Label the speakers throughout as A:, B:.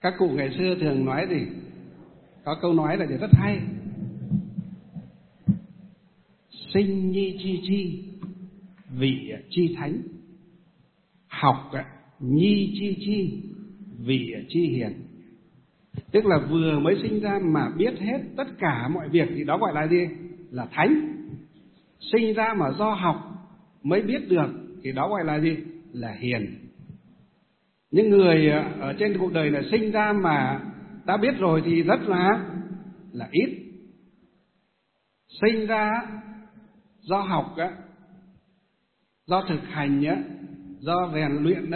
A: Các cụ ngày xưa thường nói gì? Có câu nói là rất hay. Sinh nhi chi chi, vị chi thánh. Học nhi chi chi, vị chi hiền. Tức là vừa mới sinh ra mà biết hết tất cả mọi việc thì đó gọi là gì? Là thánh. Sinh ra mà do học mới biết được thì đó gọi là gì? Là hiền. Những người ở trên cuộc đời này sinh ra mà đã biết rồi thì rất là ít. Sinh ra do học do thực hành do rèn luyện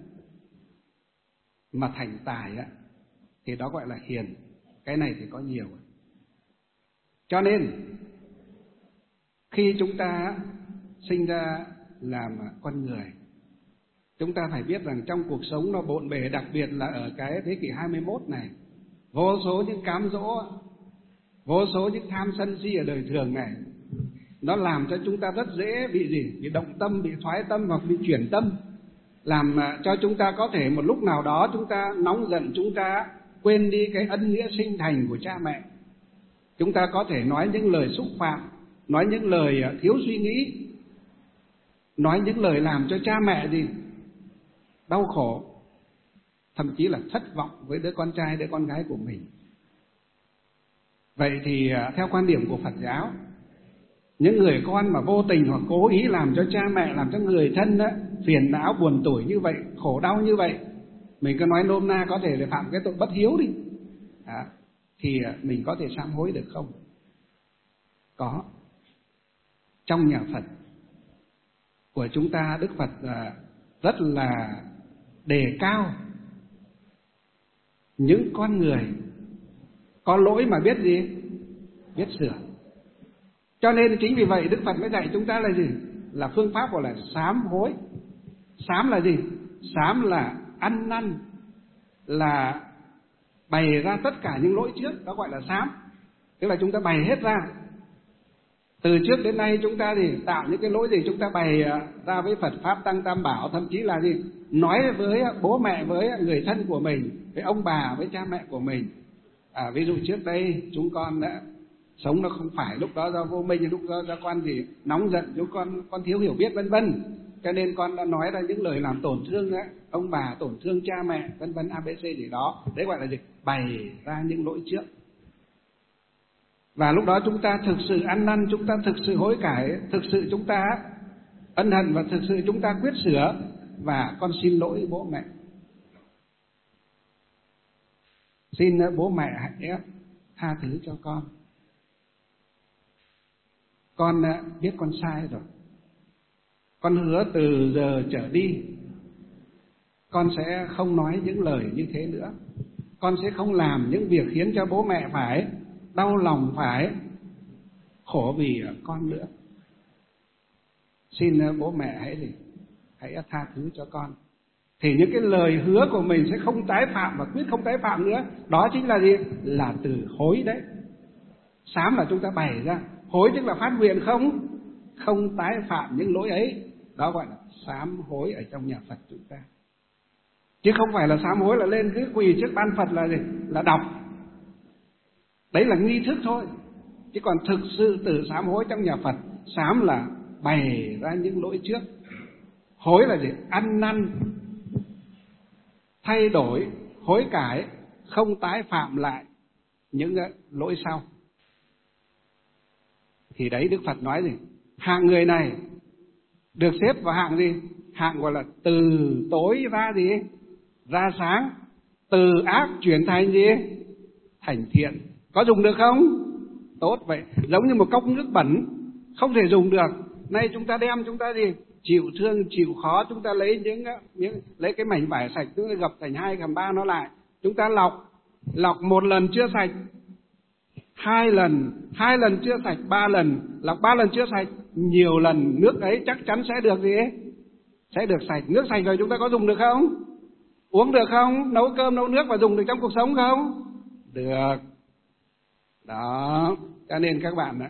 A: mà thành tài thì đó gọi là hiền. Cái này thì có nhiều. Cho nên khi chúng ta sinh ra làm con người, chúng ta phải biết rằng trong cuộc sống nó bộn bề, đặc biệt là ở cái thế kỷ 21 này, vô số những cám dỗ, vô số những tham sân si ở đời thường này, nó làm cho chúng ta rất dễ bị gì? Bị động tâm, bị thoái tâm hoặc bị chuyển tâm, làm cho chúng ta có thể một lúc nào đó chúng ta nóng giận, chúng ta quên đi cái ân nghĩa sinh thành của cha mẹ. Chúng ta có thể nói những lời xúc phạm, nói những lời thiếu suy nghĩ, nói những lời làm cho cha mẹ gì? Đau khổ, thậm chí là thất vọng với đứa con trai, đứa con gái của mình. Vậy thì theo quan điểm của Phật giáo, những người con mà vô tình hoặc cố ý làm cho cha mẹ, làm cho người thân phiền não, buồn tủi như vậy, khổ đau như vậy, mình cứ nói nôm na có thể là phạm cái tội bất hiếu đi, thì mình có thể sám hối được không? Có. Trong nhà Phật của chúng ta, Đức Phật rất là đề cao những con người có lỗi mà biết gì? Biết sửa. Cho nên chính vì vậy Đức Phật mới dạy chúng ta là gì? Là phương pháp gọi là sám hối. Sám là gì? Sám là ăn năn, là bày ra tất cả những lỗi trước, đó gọi là sám. Tức là chúng ta bày hết ra. Từ trước đến nay chúng ta thì tạo những cái lỗi gì chúng ta bày ra với Phật Pháp Tăng Tam Bảo, thậm chí là gì? Nói với bố mẹ, với người thân của mình, với ông bà, với cha mẹ của mình. Ví dụ trước đây chúng con đã sống nó không phải, lúc đó do vô minh, lúc đó do con gì nóng giận, chúng con thiếu hiểu biết vân vân, cho nên con đã nói ra những lời làm tổn thương ông bà, tổn thương cha mẹ vân vân, ABC gì đó. Đấy gọi là gì? Bày ra những lỗi trước. Và lúc đó chúng ta thực sự ăn năn, chúng ta thực sự hối cải, thực sự chúng ta ân hận và thực sự chúng ta quyết sửa, và con xin lỗi bố mẹ. Xin bố mẹ hãy tha thứ cho con. Con biết con sai rồi. Con hứa từ giờ trở đi con sẽ không nói những lời như thế nữa. Con sẽ không làm những việc khiến cho bố mẹ phải đau lòng, phải khổ vì con nữa. Xin bố mẹ hãy tha thứ cho con. Thì những cái lời hứa của mình sẽ không tái phạm và quyết không tái phạm nữa. Đó chính là gì? Là từ hối đấy. Sám là chúng ta bày ra, hối tức là phát nguyện không tái phạm những lỗi ấy. Đó gọi là sám hối ở trong nhà Phật chúng ta. Chứ không phải là sám hối là lên cứ quỳ trước ban Phật là gì? Là đọc. Đấy là nghi thức thôi. Chứ còn thực sự từ sám hối trong nhà Phật, sám là bày ra những lỗi trước. Hối là gì? Ăn năn, thay đổi, hối cải, không tái phạm lại những lỗi sau. Thì đấy Đức Phật nói gì? Hạng người này được xếp vào hạng gì? Hạng gọi là từ tối ra gì? Ra sáng. Từ ác chuyển thành gì? Thành thiện. Có dùng được không? Tốt vậy. Giống như một cốc nước bẩn không thể dùng được. Nay chúng ta đem, chúng ta gì? Chịu thương, chịu khó, chúng ta lấy lấy cái mảnh vải sạch, chúng ta gập thành 2, gầm 3 nó lại. Chúng ta lọc một lần chưa sạch, 2 lần chưa sạch, 3 lần, lọc 3 lần chưa sạch, nhiều lần nước ấy chắc chắn sẽ được gì? Sẽ được sạch. Nước sạch rồi chúng ta có dùng được không? Uống được không? Nấu cơm, nấu nước và dùng được trong cuộc sống không? Được. Đó, cho nên các bạn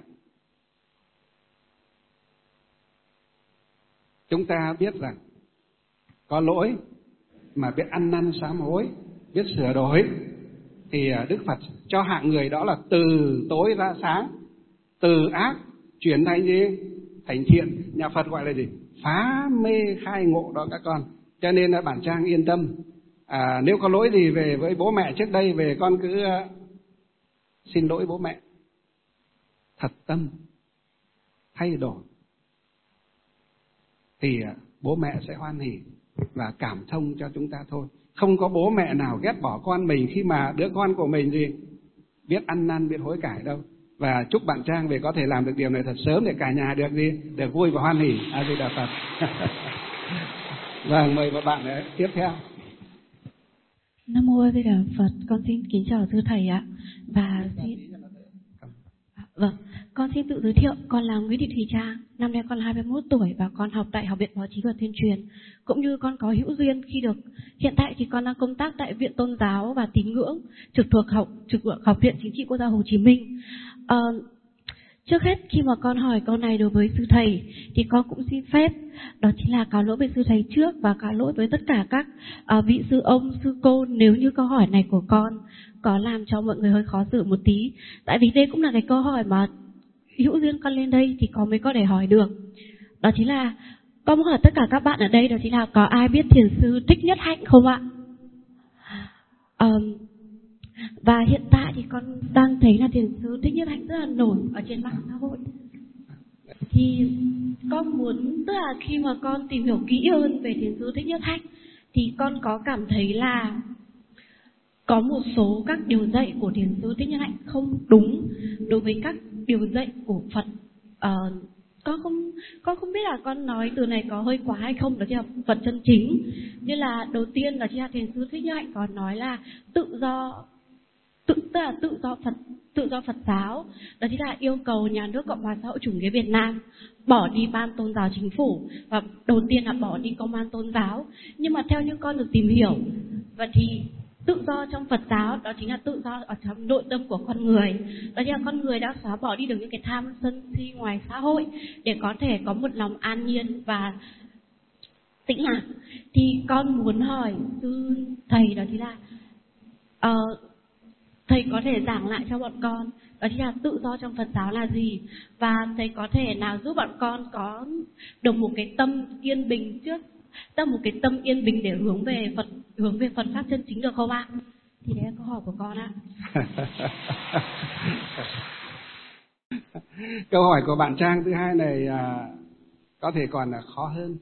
A: chúng ta biết rằng có lỗi mà biết ăn năn sám hối biết sửa đổi, thì Đức Phật cho hạng người đó là từ tối ra sáng, từ ác chuyển thành gì? Thành thiện. Nhà Phật gọi là gì? Phá mê khai ngộ đó các con. Cho nên là bản trang yên tâm. Nếu có lỗi gì về với bố mẹ trước đây, về con cứ xin lỗi bố mẹ, thật tâm thay đổi, thì bố mẹ sẽ hoan hỉ và cảm thông cho chúng ta thôi. Không có bố mẹ nào ghét bỏ con mình khi mà đứa con của mình gì biết ăn năn, biết hối cải đâu. Và chúc bạn Trang về có thể làm được điều này thật sớm để cả nhà được gì, được vui và hoan hỉ. A Di Đà Phật. Vâng, mời các bạn tiếp theo.
B: Nam mô A Di Đà Phật. Con xin kính chào thưa thầy ạ. Và con xin tự giới thiệu. Con là Nguyễn Thị Thùy Trang, năm nay con 21 tuổi và con học tại Học viện Báo chí và Tuyên truyền. Cũng như con có hữu duyên khi được, hiện tại thì con đang công tác tại Viện Tôn giáo và Tín ngưỡng trực thuộc Học viện Chính trị Quốc gia Hồ Chí Minh. Trước hết khi mà con hỏi câu này đối với sư thầy thì con cũng xin phép đó chính là cáo lỗi với sư thầy trước và cáo lỗi với tất cả các vị sư ông, sư cô nếu như câu hỏi này của con có làm cho mọi người hơi khó xử một tí. Tại vì đây cũng là cái câu hỏi mà hữu duyên con lên đây thì có mới có thể hỏi được. Đó chính là con muốn hỏi tất cả các bạn ở đây, đó chính là có ai biết thiền sư Thích Nhất Hạnh không ạ? Và hiện tại thì con đang thấy là thiền sư Thích Nhất Hạnh rất là nổi ở trên mạng xã hội. Thì con muốn, tức là khi mà con tìm hiểu kỹ hơn về thiền sư Thích Nhất Hạnh thì con có cảm thấy là có một số các điều dạy của thiền sư Thích Nhất Hạnh không đúng đối với các điều dạy của Phật. Con không biết là con nói từ này có hơi quá hay không, đó chính là Phật chân chính. Như là đầu tiên là thiền sư Thích Nhất Hạnh có nói là tự do Phật giáo, đó chính là yêu cầu nhà nước Cộng hòa xã hội chủ nghĩa Việt Nam bỏ đi ban tôn giáo chính phủ và đầu tiên là bỏ đi công an tôn giáo. Nhưng mà theo như con được tìm hiểu, và thì tự do trong Phật giáo đó chính là tự do ở trong nội tâm của con người, đó chính là con người đã xóa bỏ đi được những cái tham sân si ngoài xã hội để có thể có một lòng an nhiên và tĩnh lặng. Thì con muốn hỏi sư thầy đó chính là thầy có thể giảng lại cho bọn con đó chính là tự do trong Phật giáo là gì, và thầy có thể nào giúp bọn con có được một cái tâm yên bình để hướng về Phật pháp chân chính được không ạ? Thì đấy là câu hỏi của con ạ.
A: Câu hỏi của bạn Trang thứ hai này có thể còn là khó hơn,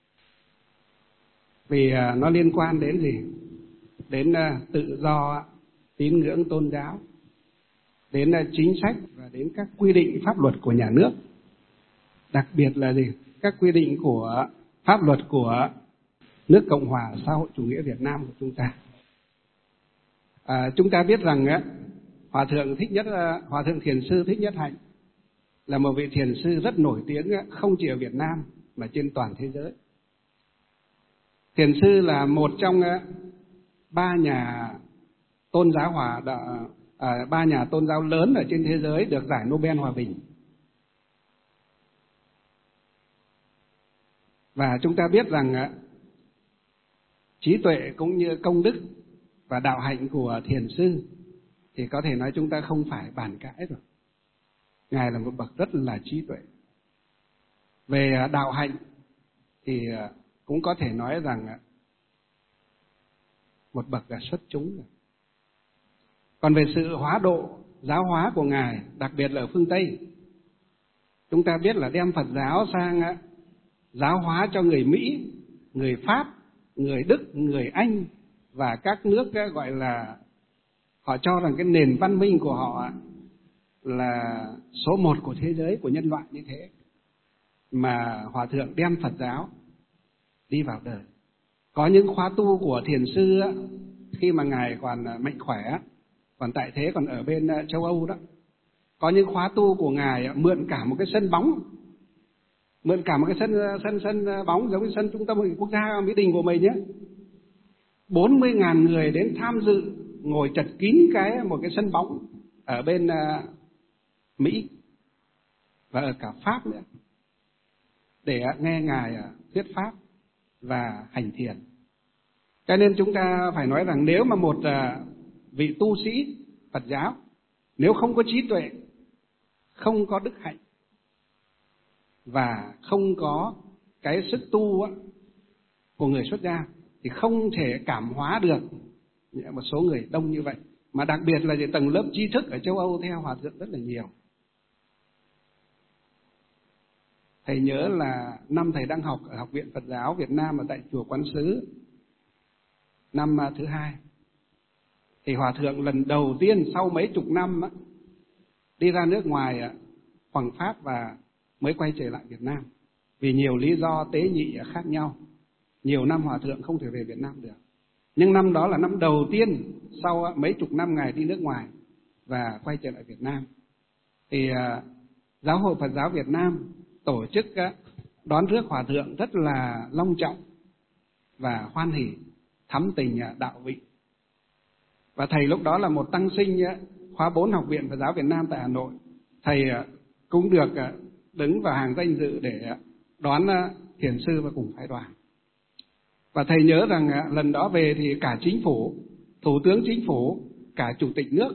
A: vì nó liên quan đến gì? Đến tự do tín ngưỡng tôn giáo, đến chính sách và đến các quy định pháp luật của nhà nước. Đặc biệt là gì? Các quy định của pháp luật của nước Cộng hòa xã hội chủ nghĩa Việt Nam của chúng ta. Chúng ta biết rằng Hòa thượng thiền sư Thích Nhất Hạnh là một vị thiền sư rất nổi tiếng, không chỉ ở Việt Nam mà trên toàn thế giới. Thiền sư là một trong ba nhà tôn giáo lớn ở trên thế giới được giải Nobel Hòa bình. Và chúng ta biết rằng trí tuệ cũng như công đức và đạo hạnh của thiền sư thì có thể nói chúng ta không phải bàn cãi rồi. Ngài là một bậc rất là trí tuệ. Về đạo hạnh thì cũng có thể nói rằng một bậc là xuất chúng. Còn về sự hóa độ, giáo hóa của Ngài, đặc biệt là ở phương Tây, chúng ta biết là đem Phật giáo sang giáo hóa cho người Mỹ, người Pháp, người Đức, người Anh và các nước gọi là họ cho rằng cái nền văn minh của họ là số 1 của thế giới, của nhân loại như thế. Mà Hòa thượng đem Phật giáo đi vào đời. Có những khóa tu của thiền sư khi mà Ngài còn mạnh khỏe, còn tại thế, còn ở bên châu Âu đó, có những khóa tu của Ngài mượn cả một cái sân bóng, mượn cả một cái sân bóng giống như sân Trung tâm Hội nghị Quốc gia Mỹ Đình của mình nhé. 40.000 người đến tham dự, ngồi chật kín một cái sân bóng ở bên Mỹ và ở cả Pháp nữa, để nghe Ngài thuyết pháp và hành thiền. Cho nên chúng ta phải nói rằng nếu mà một vị tu sĩ Phật giáo, nếu không có trí tuệ, không có đức hạnh và không có cái sức tu của người xuất gia thì không thể cảm hóa được một số người đông như vậy. Mà đặc biệt là tầng lớp trí thức ở châu Âu theo Hòa Thượng rất là nhiều. Thầy nhớ là năm thầy đang học ở Học viện Phật giáo Việt Nam ở tại chùa Quán Sứ, năm thứ 2, thì Hòa Thượng lần đầu tiên sau mấy chục năm đi ra nước ngoài hoằng pháp và mới quay trở lại Việt Nam. Vì nhiều lý do tế nhị khác nhau, nhiều năm Hòa Thượng không thể về Việt Nam được. Nhưng năm đó là năm đầu tiên sau mấy chục năm Ngài đi nước ngoài và quay trở lại Việt Nam. Thì Giáo hội Phật giáo Việt Nam tổ chức đón rước Hòa Thượng rất là long trọng và hoan hỉ, thắm tình đạo vị. Và thầy lúc đó là một tăng sinh khóa 4 Học viện Phật giáo Việt Nam tại Hà Nội. Thầy cũng được đứng vào hàng danh dự để đón thiền sư và cùng phái đoàn. Và thầy nhớ rằng lần đó về thì cả chính phủ, thủ tướng chính phủ, cả chủ tịch nước,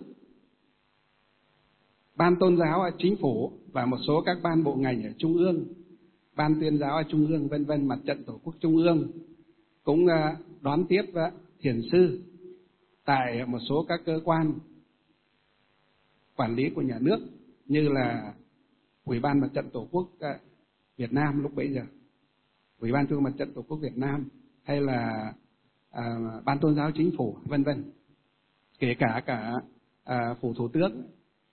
A: ban tôn giáo ở chính phủ và một số các ban bộ ngành ở trung ương, ban tuyên giáo ở trung ương, vân vân, Mặt trận Tổ quốc trung ương cũng đón tiếp thiền sư tại một số các cơ quan quản lý của nhà nước như là Ủy ban Mặt trận Tổ quốc Việt Nam lúc bấy giờ, Ủy ban Trung ương Mặt trận Tổ quốc Việt Nam, hay là ban tôn giáo chính phủ, vân vân, kể cả phủ thủ tướng.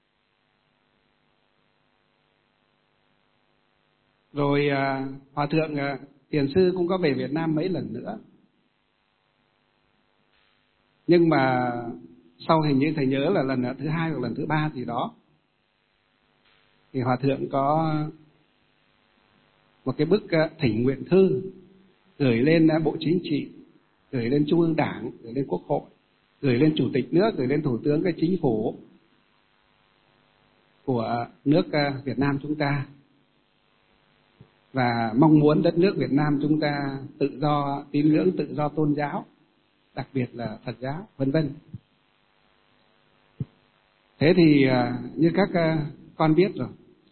A: Rồi Hòa Thượng thiền sư cũng có về Việt Nam mấy lần nữa. Nhưng mà sau hình như thầy nhớ là lần thứ 2 hoặc lần thứ 3 gì đó, thì Hòa Thượng có một cái bức thỉnh nguyện thư gửi lên Bộ Chính trị, gửi lên Trung ương Đảng, gửi lên Quốc hội, gửi lên Chủ tịch nước, gửi lên Thủ tướng cái chính phủ của nước Việt Nam chúng ta, và mong muốn đất nước Việt Nam chúng ta tự do tín ngưỡng, tự do tôn giáo, đặc biệt là Phật giáo, vân vân. Thế thì như các con biết rồi,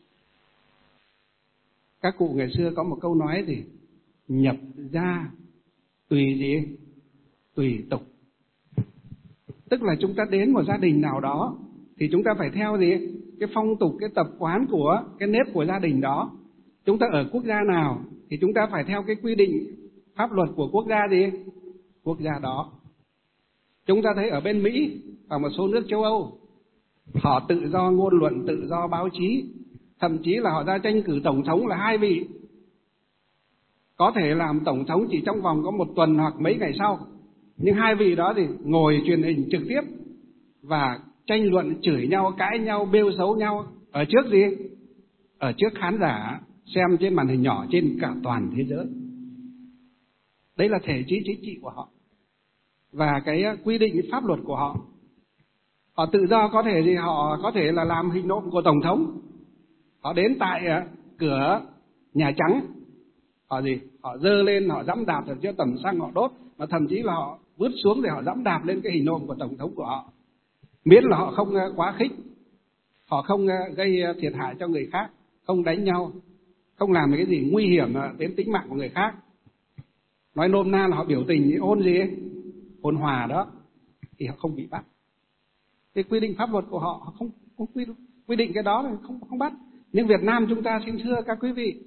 A: các cụ ngày xưa có một câu nói gì? Nhập gia tùy gì? Tùy tục. Tức là chúng ta đến một gia đình nào đó thì chúng ta phải theo gì? Cái phong tục, cái tập quán của cái nếp của gia đình đó. Chúng ta ở quốc gia nào thì chúng ta phải theo cái quy định pháp luật của quốc gia gì? Quốc gia đó. Chúng ta thấy ở bên Mỹ và một số nước châu Âu, họ tự do ngôn luận, tự do báo chí, thậm chí là họ ra tranh cử tổng thống là 2 vị. Có thể làm tổng thống chỉ trong vòng có 1 tuần hoặc mấy ngày sau. Nhưng 2 vị đó thì ngồi truyền hình trực tiếp và tranh luận, chửi nhau, cãi nhau, bêu xấu nhau. Ở trước gì? Ở trước khán giả xem trên màn hình nhỏ trên cả toàn thế giới. Đấy là thể chế chính trị của họ và cái quy định pháp luật của họ. Họ tự do có thể gì? Họ có thể là làm hình nộm của tổng thống. Họ đến tại cửa Nhà Trắng, họ gì? Họ dơ lên, họ giẫm đạp rồi cho tầm xăng họ đốt, mà thậm chí là họ vứt xuống để họ giẫm đạp lên cái hình nộm của tổng thống của họ. Miễn là họ không quá khích, họ không gây thiệt hại cho người khác, không đánh nhau, không làm cái gì nguy hiểm đến tính mạng của người khác. Nói nôm na là họ biểu tình ôn gì ấy, ôn hòa đó, thì họ không bị bắt. Cái quy định pháp luật của họ không quy định cái đó là không bắt. Nhưng Việt Nam chúng ta, xin thưa các quý vị,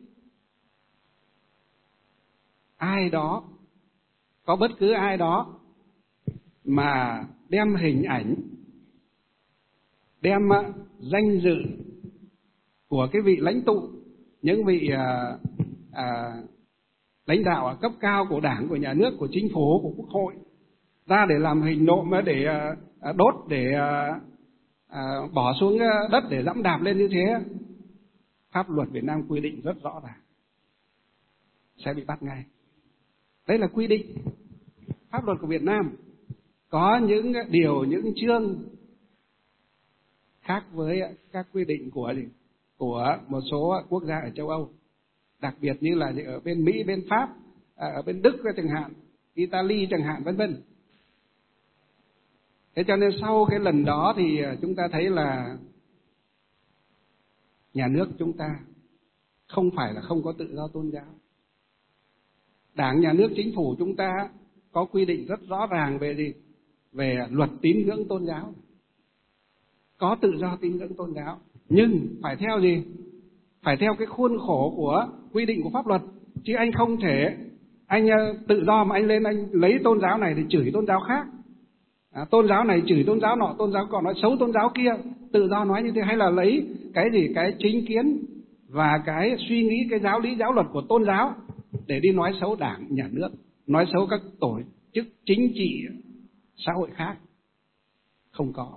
A: ai đó, có bất cứ ai đó mà đem hình ảnh, đem danh dự của cái vị lãnh tụ, những vị lãnh đạo cấp cao của Đảng, của nhà nước, của chính phủ, của Quốc hội ra để làm hình nộm, để đốt, để bỏ xuống đất, để giẫm đạp lên như thế, pháp luật Việt Nam quy định rất rõ ràng, sẽ bị bắt ngay. Đấy là quy định pháp luật của Việt Nam. Có những điều, những chương khác với các quy định của một số quốc gia ở châu Âu, đặc biệt như là ở bên Mỹ, bên Pháp, ở bên Đức chẳng hạn, Italy chẳng hạn, vân vân. Thế cho nên sau cái lần đó thì chúng ta thấy là nhà nước chúng ta không phải là không có tự do tôn giáo. Đảng, nhà nước, chính phủ chúng ta có quy định rất rõ ràng về gì? Về luật tín ngưỡng tôn giáo. Có tự do tín ngưỡng tôn giáo, nhưng phải theo gì? Phải theo cái khuôn khổ của quy định của pháp luật. Chứ anh không thể anh tự do mà anh lên anh lấy tôn giáo này để chửi tôn giáo khác, tôn giáo này chửi tôn giáo nọ, tôn giáo còn nói xấu tôn giáo kia, tự do nói như thế. Hay là lấy cái gì, cái chính kiến và cái suy nghĩ, cái giáo lý giáo luật của tôn giáo để đi nói xấu đảng, nhà nước, nói xấu các tổ chức chính trị xã hội khác. Không có.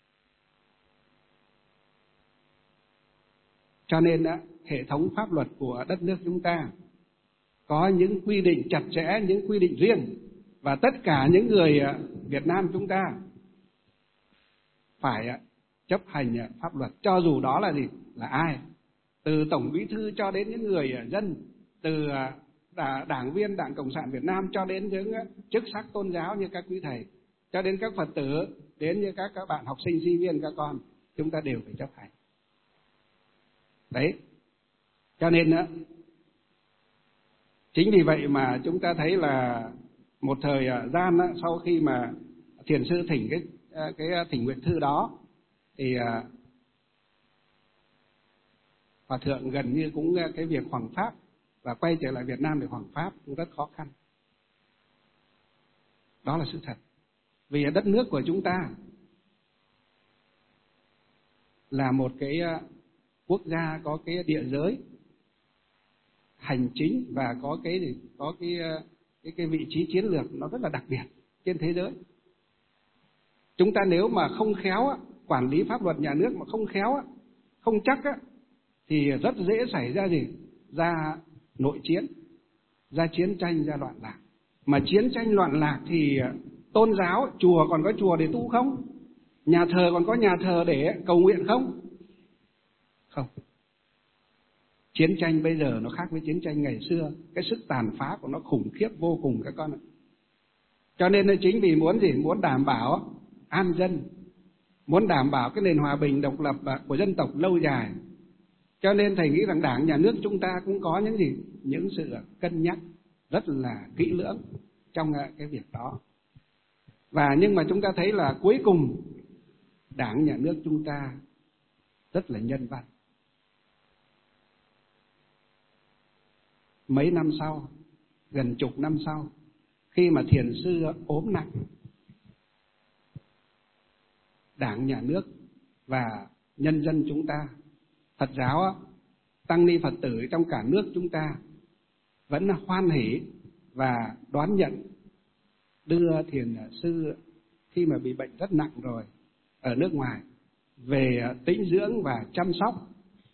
A: Cho nên hệ thống pháp luật của đất nước chúng ta có những quy định chặt chẽ, những quy định riêng, và tất cả những người Việt Nam chúng ta phải chấp hành pháp luật, cho dù đó là gì, là ai, từ Tổng Bí thư cho đến những người dân, từ đảng viên Đảng Cộng sản Việt Nam cho đến những chức sắc tôn giáo như các quý thầy, cho đến các Phật tử, đến như các bạn học sinh, sinh viên, các con, chúng ta đều phải chấp hành. Đấy, cho nên chính vì vậy mà chúng ta thấy là một thời gian sau khi mà thiền sư thỉnh cái thỉnh nguyện thư đó thì hòa thượng gần như cũng cái việc hoằng pháp và quay trở lại Việt Nam để hoằng pháp cũng rất khó khăn. Đó là sự thật. Vì đất nước của chúng ta là một cái quốc gia có cái địa giới hành chính và có cái vị trí chiến lược nó rất là đặc biệt trên thế giới. Chúng ta nếu mà không khéo quản lý pháp luật nhà nước mà không khéo, không chắc thì rất dễ xảy ra gì? Ra nội chiến, ra chiến tranh, ra loạn lạc. Mà chiến tranh loạn lạc thì tôn giáo, chùa còn có chùa để tu không? Nhà thờ còn có nhà thờ để cầu nguyện không? Không. Chiến tranh bây giờ nó khác với chiến tranh ngày xưa, cái sức tàn phá của nó khủng khiếp vô cùng các con ạ. Cho nên chính vì muốn gì? Muốn đảm bảo an dân, muốn đảm bảo cái nền hòa bình độc lập của dân tộc lâu dài. Cho nên thầy nghĩ rằng Đảng, nhà nước chúng ta cũng có những gì? Những sự cân nhắc rất là kỹ lưỡng trong cái việc đó. Và nhưng mà chúng ta thấy là cuối cùng Đảng, nhà nước chúng ta rất là nhân văn. Mấy năm sau, gần chục năm sau, khi mà thiền sư ốm nặng, Đảng, nhà nước và nhân dân chúng ta, Phật giáo, tăng ni Phật tử trong cả nước chúng ta vẫn hoan hỉ và đón nhận đưa thiền sư khi mà bị bệnh rất nặng rồi ở nước ngoài về tĩnh dưỡng và chăm sóc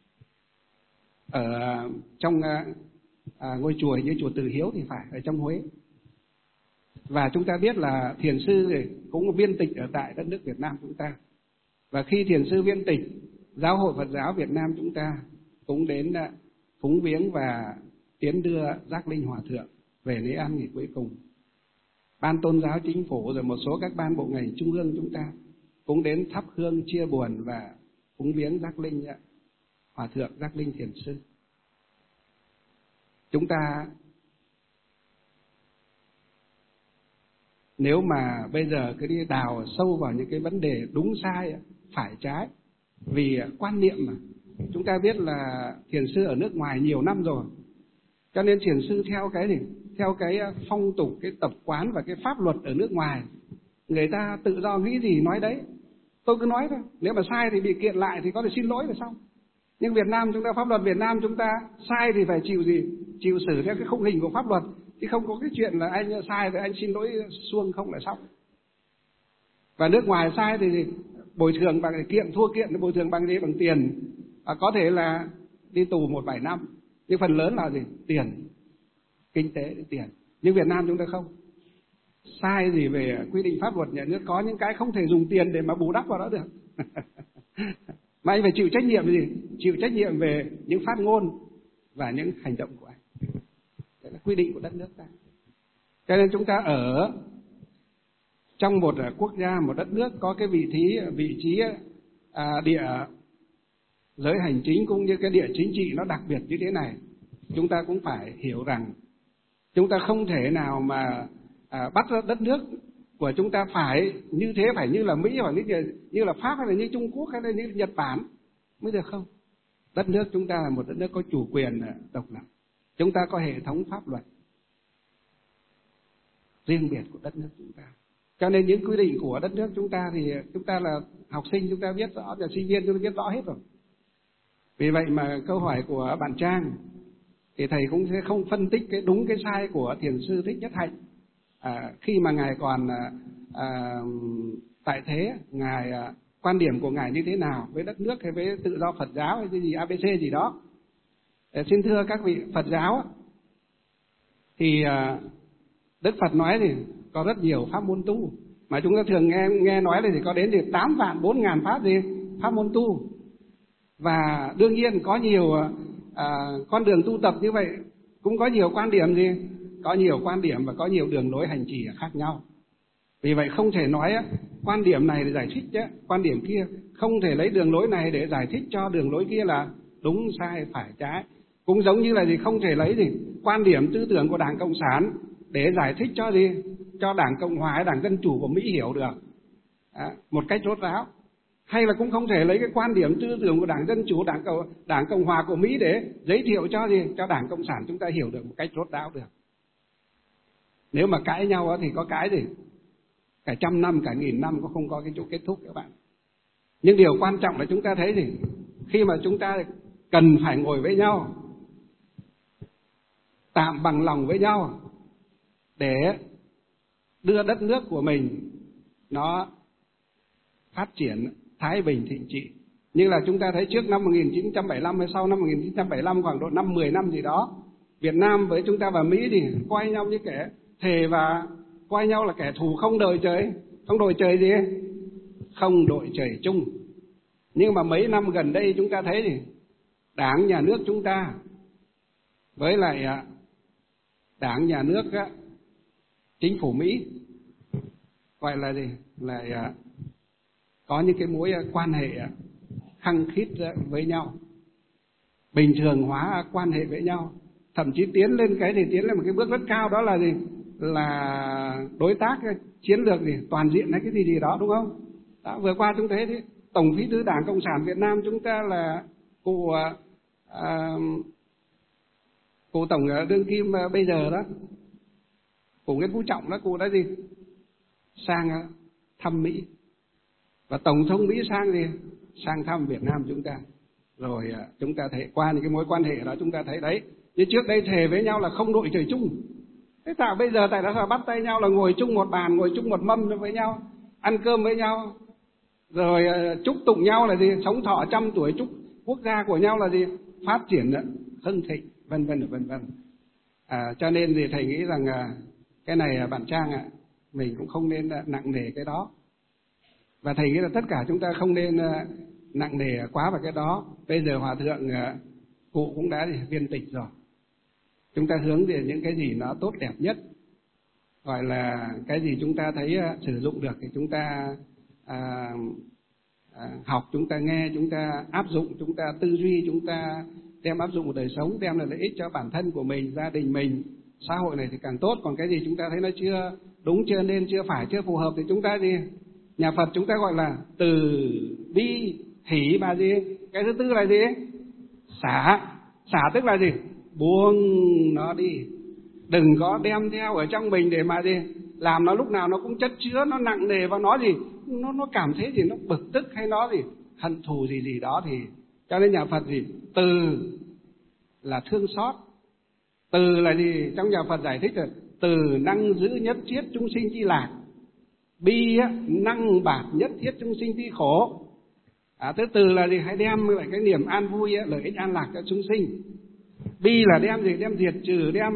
A: ở trong ngôi chùa như chùa Từ Hiếu thì phải, ở trong Huế. Và chúng ta biết là thiền sư cũng viên tịch ở tại đất nước Việt Nam chúng ta. Và khi thiền sư viên tịch, Giáo hội Phật giáo Việt Nam chúng ta cũng đến phúng viếng và tiến đưa Giác Linh Hòa thượng về lễ an nghỉ cuối cùng. Ban tôn giáo chính phủ rồi một số các ban bộ ngành trung ương chúng ta cũng đến thắp hương chia buồn và phúng viếng Giác Linh Hòa thượng, Giác Linh thiền sư. Chúng ta nếu mà bây giờ cứ đi đào sâu vào những cái vấn đề đúng sai, phải trái, vì quan niệm mà chúng ta biết là thiền sư ở nước ngoài nhiều năm rồi, cho nên thiền sư theo cái gì? Theo cái phong tục, cái tập quán và cái pháp luật ở nước ngoài, người ta tự do nghĩ gì nói đấy. Tôi cứ nói thôi, nếu mà sai thì bị kiện lại thì có thể xin lỗi là xong. Nhưng Việt Nam chúng ta, pháp luật Việt Nam chúng ta sai thì phải chịu gì? Chịu xử theo cái khung hình của pháp luật, chứ không có cái chuyện là anh sai thì anh xin lỗi suông không là xong. Và nước ngoài sai thì bồi thường bằng kiện, thua kiện thì bồi thường bằng gì? Bằng tiền. Có thể là đi tù 1-7 năm, nhưng phần lớn là gì? Tiền, kinh tế, tiền. Nhưng Việt Nam chúng ta không. Sai gì về quy định pháp luật nhà nước, có những cái không thể dùng tiền để mà bù đắp vào đó được. Mà anh phải chịu trách nhiệm gì? Chịu trách nhiệm về những phát ngôn và những hành động của anh. Đấy là quy định của đất nước ta. Cho nên chúng ta ở trong một quốc gia, một đất nước có cái vị trí địa giới hành chính cũng như cái địa chính trị nó đặc biệt như thế này, chúng ta cũng phải hiểu rằng chúng ta không thể nào mà bắt đất nước của chúng ta phải như thế, phải như là Mỹ hoặc như là Pháp hay là như Trung Quốc hay là như Nhật Bản mới được không? Đất nước chúng ta là một đất nước có chủ quyền độc lập, chúng ta có hệ thống pháp luật riêng biệt của đất nước chúng ta. Cho nên những quy định của đất nước chúng ta thì chúng ta là học sinh chúng ta biết rõ, là sinh viên chúng ta biết rõ hết rồi. Vì vậy mà câu hỏi của bạn Trang thì thầy cũng sẽ không phân tích cái đúng cái sai của Thiền sư Thích Nhất Hạnh. Khi mà ngài còn tại thế, ngài quan điểm của ngài như thế nào với đất nước hay với tự do Phật giáo hay cái gì ABC gì đó. Xin thưa các vị Phật giáo, thì Đức Phật nói thì có rất nhiều pháp môn tu, mà chúng ta thường nghe nói thì có đến thì 8.400.000 pháp môn tu. Và đương nhiên có nhiều con đường tu tập như vậy, cũng có nhiều quan điểm có nhiều quan điểm và có nhiều đường lối hành trì khác nhau. Vì vậy không thể nói quan điểm này để giải thích quan điểm kia, không thể lấy đường lối này để giải thích cho đường lối kia là đúng sai phải trái. Cũng giống như là không thể lấy quan điểm tư tưởng của Đảng Cộng sản để giải thích cho Đảng Cộng Hòa hay Đảng Dân Chủ của Mỹ hiểu được một cách rốt ráo. Hay là cũng không thể lấy cái quan điểm tư tưởng của Đảng Dân Chủ, Đảng Cộng Hòa của Mỹ để giới thiệu cho Đảng Cộng sản chúng ta hiểu được một cách rốt ráo được. Nếu mà cãi nhau thì có cái cả 100 năm, cả 1000 năm cũng không có cái chỗ kết thúc các bạn. Nhưng điều quan trọng là chúng ta thấy khi mà chúng ta cần phải ngồi với nhau, tạm bằng lòng với nhau để đưa đất nước của mình nó phát triển thái bình thịnh trị. Như là chúng ta thấy trước năm 1975 hay sau năm 1975 khoảng độ 5-10 năm gì đó, Việt Nam với chúng ta và Mỹ thì coi nhau như kẻ thề và coi nhau là kẻ thù không đội trời chung. Nhưng mà mấy năm gần đây chúng ta thấy Đảng nhà nước chúng ta với lại Đảng nhà nước chính phủ Mỹ gọi là lại có những cái mối quan hệ khăng khít với nhau, bình thường hóa quan hệ với nhau, thậm chí tiến lên một cái bước rất cao, đó là là đối tác chiến lược toàn diện hay cái gì đó, đúng không? Đó, vừa qua chúng thấy Tổng Bí thư Đảng Cộng sản Việt Nam chúng ta là cụ Tổng đương kim bây giờ đó, cụ Nguyễn Phú Trọng đó, cụ đã sang thăm Mỹ, và Tổng thống Mỹ sang thăm Việt Nam chúng ta. Rồi chúng ta thấy qua những cái mối quan hệ đó chúng ta thấy đấy, như trước đây thề với nhau là không đội trời chung. Thế sao bây giờ tại sao bắt tay nhau là ngồi chung một bàn, ngồi chung một mâm với nhau, ăn cơm với nhau, rồi chúc tụng nhau là sống thọ 100 tuổi, chúc quốc gia của nhau là phát triển hưng thịnh, vân vân. Cho nên thầy nghĩ rằng cái này bạn Trang mình cũng không nên nặng nề cái đó. Và thầy nghĩ là tất cả chúng ta không nên nặng nề quá vào cái đó. Bây giờ Hòa Thượng cụ cũng đã viên tịch rồi. Chúng ta hướng về những cái gì nó tốt đẹp nhất, gọi là cái gì chúng ta thấy sử dụng được thì chúng ta học, chúng ta nghe, chúng ta áp dụng, chúng ta tư duy, chúng ta đem áp dụng vào đời sống, đem lại lợi ích cho bản thân của mình, gia đình mình, xã hội này thì càng tốt. Còn cái gì chúng ta thấy nó chưa đúng, chưa nên, chưa phải, chưa phù hợp thì chúng ta nhà Phật chúng ta gọi là từ bi hỷ mà cái thứ tư là xả tức là buông nó đi, đừng có đem theo ở trong mình để mà làm nó lúc nào nó cũng chất chứa, nó nặng nề và nó cảm thấy nó bực tức hay nó hận thù gì đó. Thì cho nên nhà Phật từ là thương xót, từ là trong nhà Phật giải thích là từ năng giữ nhất thiết chúng sinh chi lạc, bi năng bạt nhất thiết chúng sinh chi khổ. Thứ từ là hãy đem lại cái niềm an vui, lợi ích an lạc cho chúng sinh. Bi là đem diệt trừ, đem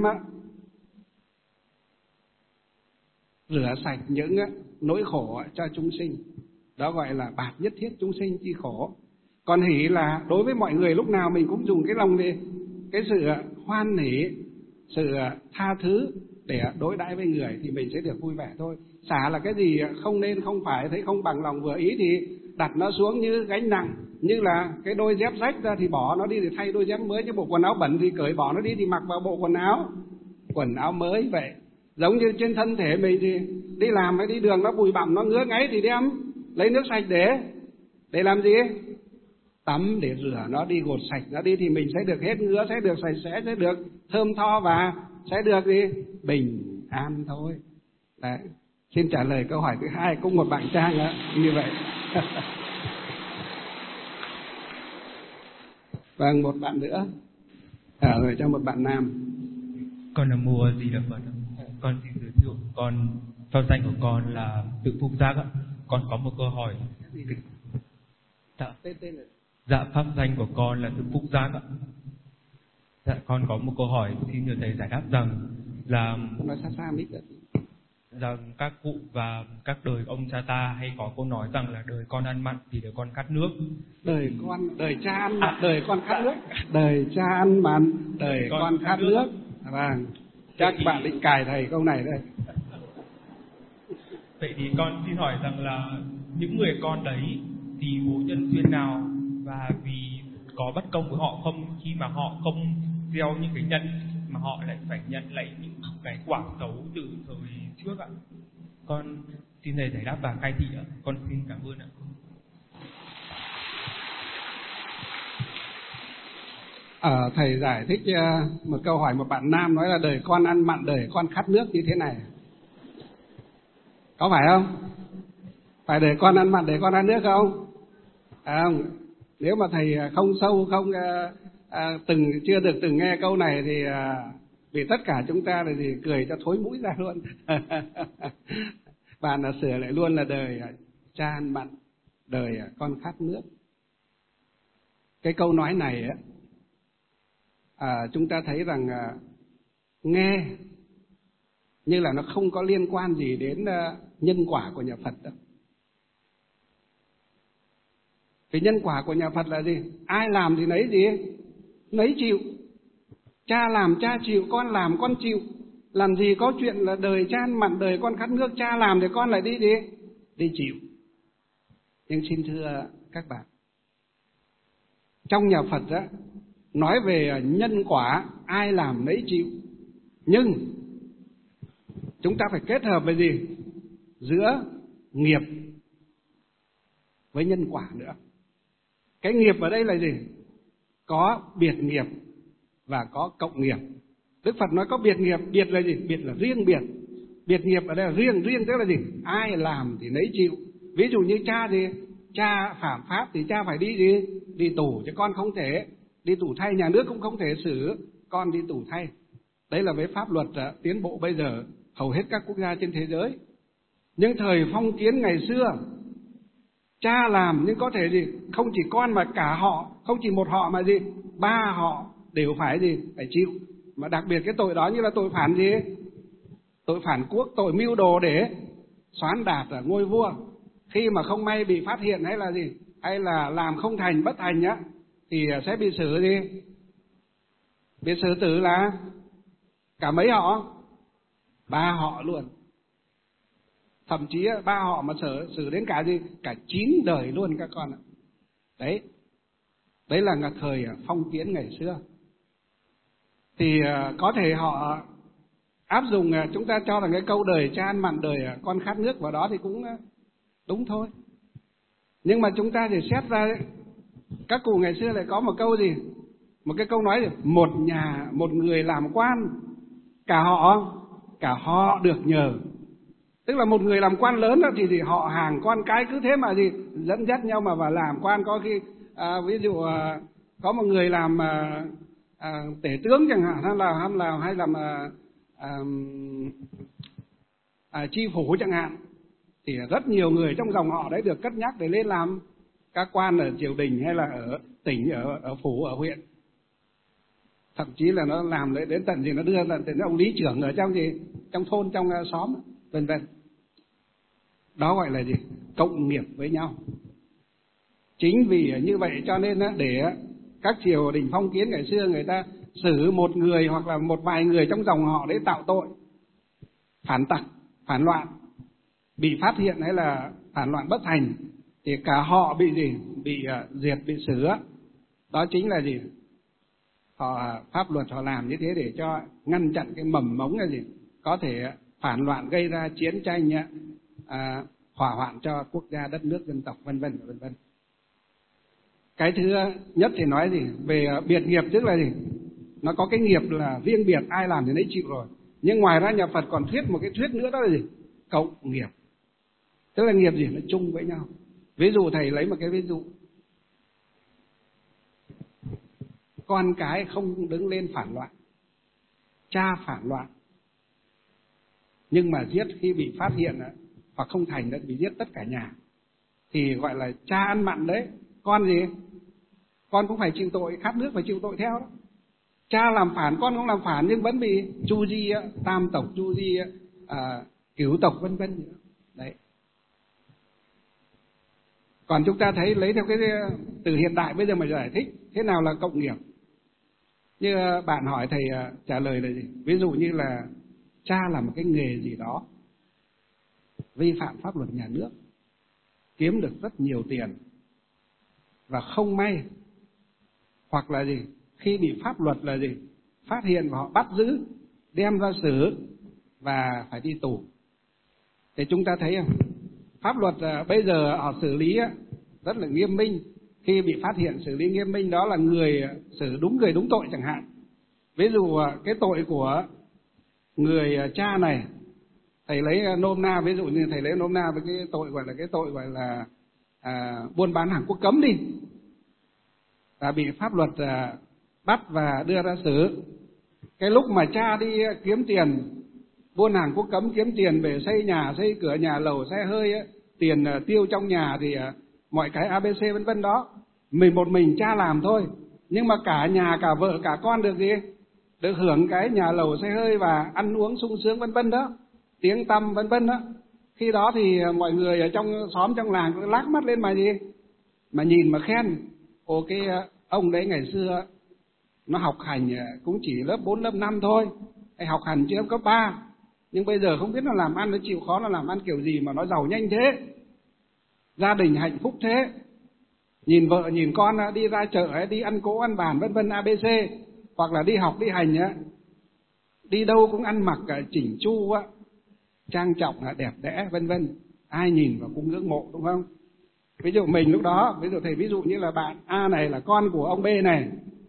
A: rửa sạch những nỗi khổ cho chúng sinh. Đó gọi là bạt nhất thiết chúng sinh chi khổ. Còn hỷ là đối với mọi người lúc nào mình cũng dùng cái lòng cái sự hoan hỷ, sự tha thứ để đối đãi với người thì mình sẽ được vui vẻ thôi. Xả là cái gì không nên, không phải, thấy không bằng lòng vừa ý thì đặt nó xuống như gánh nặng. Như là cái đôi dép rách ra thì bỏ nó đi để thay đôi dép mới, chứ bộ quần áo bẩn thì cởi bỏ nó đi thì mặc vào bộ quần áo mới vậy. Giống như trên thân thể mình thì đi làm hay đi đường nó bụi bặm, nó ngứa ngáy thì đem lấy nước sạch để làm gì? Tắm để rửa nó đi, gột sạch nó đi thì mình sẽ được hết ngứa, sẽ được sạch sẽ, sẽ được thơm tho và sẽ được gì? Bình an thôi. Đấy. Xin trả lời câu hỏi thứ hai cũng một bạn Trang đó, như vậy. Vâng, một bạn nữa. Rồi cho một bạn nam.
C: Con là Mùa Di Đà Phật. Con xin giới thiệu, con pháp danh của con là Tự Phúc Giác ạ. Con có một câu hỏi. Dạ, pháp danh của con là Tự Phúc Giác ạ. Dạ, con có một câu hỏi xin nhờ thầy giải đáp rằng là
A: nói xa mít ạ.
C: Rằng các cụ và các đời ông cha ta hay có câu nói rằng là đời con ăn mặn thì đời con khát nước.
A: Đời cha ăn mặn, đời con khát nước. Đời cha ăn mặn, đời con khát nước. Vâng, chắc bạn định cài thầy câu này đây.
C: Vậy thì con xin hỏi rằng là những người con đấy thì bố nhân duyên nào và vì có bất công với họ không, khi mà họ không gieo những cái nhân mà họ lại phải nhận lại những cái quả xấu từ thời trước ạ? Con xin thầy giải đáp và khai thị ạ. Con xin cảm ơn ạ.
A: Thầy giải thích một câu hỏi một bạn nam nói là đời con ăn mặn, đời con khát nước như thế này. Có phải không? Phải đời con ăn mặn, đời con ăn nước không? Không. Nếu mà thầy không sâu, không chưa được từng nghe câu này thì vì tất cả chúng ta thì cười cho thối mũi ra luôn. Bạn sửa lại luôn là đời cha ăn mặn, đời con khát nước. Cái câu nói này chúng ta thấy rằng nghe như là nó không có liên quan gì đến nhân quả của nhà Phật đâu. Cái nhân quả của nhà Phật là gì? Ai làm thì nấy chịu. Cha làm cha chịu, con làm con chịu. Làm gì có chuyện là đời cha ăn mặn, đời con khát nước, cha làm thì con lại đi chịu. Nhưng xin thưa các bạn, trong nhà Phật nói về nhân quả ai làm nấy chịu, nhưng chúng ta phải kết hợp với gì? Giữa nghiệp với nhân quả nữa. Cái nghiệp ở đây là gì? Có biệt nghiệp và có cộng nghiệp. Đức Phật nói có biệt nghiệp, biệt là gì? Biệt là riêng biệt. Biệt nghiệp ở đây là riêng tức là gì? Ai làm thì nấy chịu. Ví dụ như cha gì? Cha phạm pháp thì cha phải đi tù, chứ con không thể đi tù thay, nhà nước cũng không thể xử con đi tù thay. Đấy là với pháp luật tiến bộ bây giờ hầu hết các quốc gia trên thế giới. Nhưng thời phong kiến ngày xưa, cha làm nhưng có thể gì? Không chỉ con mà cả họ, không chỉ một họ mà gì? 3 họ đều phải phải chịu. Mà đặc biệt cái tội đó như là tội phản gì? Tội phản quốc, tội mưu đồ để soán đạt ở ngôi vua. Khi mà không may bị phát hiện hay là gì? Hay là làm không thành, bất thành thì sẽ bị xử gì? Bị xử tử là cả mấy họ? 3 họ luôn. Thậm chí 3 họ mà xử đến cả gì? Cả 9 đời luôn các con ạ. Đấy là thời phong kiến ngày xưa. Thì có thể họ áp dụng, chúng ta cho rằng cái câu đời cha ăn mặn, đời con khát nước vào đó thì cũng đúng thôi. Nhưng mà chúng ta thì xét ra các cụ ngày xưa lại có một câu gì? Một cái câu nói gì? Một người làm quan, cả họ được nhờ. Tức là một người làm quan lớn thì họ hàng con cái cứ thế mà dẫn dắt nhau mà vào làm quan. Có khi ví dụ có một người làm tể tướng chẳng hạn, hay làm chi phủ chẳng hạn, thì rất nhiều người trong dòng họ đấy được cất nhắc để lên làm các quan ở triều đình hay là ở tỉnh, ở phủ, ở huyện. Thậm chí là nó làm đến tận nó đưa đến ông lý trưởng ở trong thôn, trong xóm, vân vân. Đó gọi là gì? Cộng nghiệp với nhau. Chính vì như vậy cho nên để các triều đình phong kiến ngày xưa người ta xử một người hoặc là một vài người trong dòng họ để tạo tội, phản tặc, phản loạn bị phát hiện hay là phản loạn bất thành thì cả họ bị gì? Bị diệt, bị xử. Đó chính là gì? Họ pháp luật họ làm như thế để cho ngăn chặn cái mầm mống là gì? Có thể phản loạn gây ra chiến tranh, hỏa hoạn cho quốc gia, đất nước, dân tộc, vân vân vân vân. Cái thứ nhất thì nói gì? Về biệt nghiệp, tức là gì? Nó có cái nghiệp là riêng biệt, ai làm thì nấy chịu rồi. Nhưng ngoài ra nhà Phật còn thuyết một cái thuyết nữa, đó là gì? Cộng nghiệp. Tức là nghiệp gì? Nó chung với nhau. Ví dụ thầy lấy một cái ví dụ. Con cái không đứng lên phản loạn, cha phản loạn, nhưng mà giết khi bị phát hiện hoặc không thành đã bị giết tất cả nhà, thì gọi là cha ăn mặn đấy. Con gì? Con cũng phải chịu tội, khát nước phải chịu tội theo đó. Cha làm phản, con không làm phản nhưng vẫn bị chu di, tam tộc, chu di, cửu tộc vân vân. Đấy. Còn chúng ta thấy lấy theo cái từ hiện đại bây giờ mà giải thích thế nào là cộng nghiệp. Như bạn hỏi thầy trả lời là gì? Ví dụ như là cha làm một cái nghề gì đó vi phạm pháp luật nhà nước, kiếm được rất nhiều tiền và không may, hoặc là gì? Khi bị pháp luật là gì? Phát hiện và họ bắt giữ, đem ra xử và phải đi tù. Thì chúng ta thấy không? Pháp luật bây giờ họ xử lý rất là nghiêm minh. Khi bị phát hiện xử lý nghiêm minh, đó là người xử đúng người đúng tội chẳng hạn. Ví dụ cái tội của người cha này, thầy lấy nôm na, ví dụ như thầy lấy nôm na với cái tội gọi là buôn bán hàng quốc cấm đi, và bị pháp luật bắt và đưa ra xử. Cái lúc mà cha đi kiếm tiền, buôn hàng quốc cấm kiếm tiền về xây nhà, xây cửa, nhà lầu, xe hơi, tiền tiêu trong nhà thì mọi cái ABC vân vân đó, một mình cha làm thôi, nhưng mà cả nhà, cả vợ, cả con được gì? Được hưởng cái nhà lầu, xe hơi và ăn uống sung sướng vân vân đó, tiếng tăm vân vân đó. Khi đó thì mọi người ở trong xóm, trong làng cứ lác mắt lên mà gì? Mà nhìn mà khen. Ồ, cái ông đấy ngày xưa nó học hành cũng chỉ lớp 4, lớp 5 thôi, hay học hành chưa cấp 3, nhưng bây giờ không biết nó làm ăn, nó chịu khó, nó làm ăn kiểu gì mà nó giàu nhanh thế, gia đình hạnh phúc thế, nhìn vợ nhìn con đi ra chợ, đi ăn cỗ ăn bàn vân vân ABC, hoặc là đi học đi hành, đi đâu cũng ăn mặc chỉnh chu, trang trọng, đẹp đẽ vân vân, ai nhìn và cũng ngưỡng mộ, đúng không? Ví dụ mình lúc đó, ví dụ thầy ví dụ như là bạn A này là con của ông B này,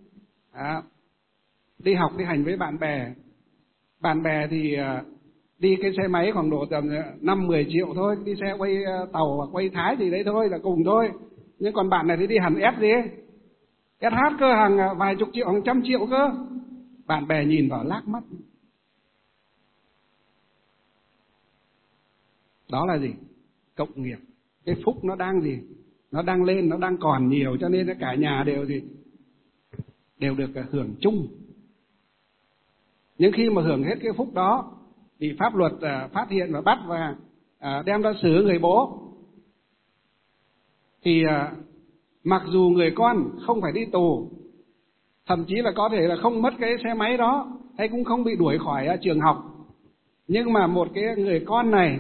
A: đi học đi hành với bạn bè thì đi cái xe máy khoảng độ tầm 5-10 triệu thôi, đi xe quay tàu hoặc quay Thái gì đấy thôi là cùng thôi. Nhưng còn bạn này thì đi hẳn S gì ấy, SH cơ, hàng vài chục triệu, hàng trăm triệu cơ. Bạn bè nhìn vào lác mắt. Đó là gì? Cộng nghiệp. Cái phúc nó đang gì? Nó đang lên, nó đang còn nhiều, cho nên cả nhà đều được hưởng chung. Nhưng khi mà hưởng hết cái phúc đó, bị pháp luật phát hiện và bắt và đem ra xử người bố, thì mặc dù người con không phải đi tù, thậm chí là có thể là không mất cái xe máy đó, hay cũng không bị đuổi khỏi trường học, nhưng mà một cái người con này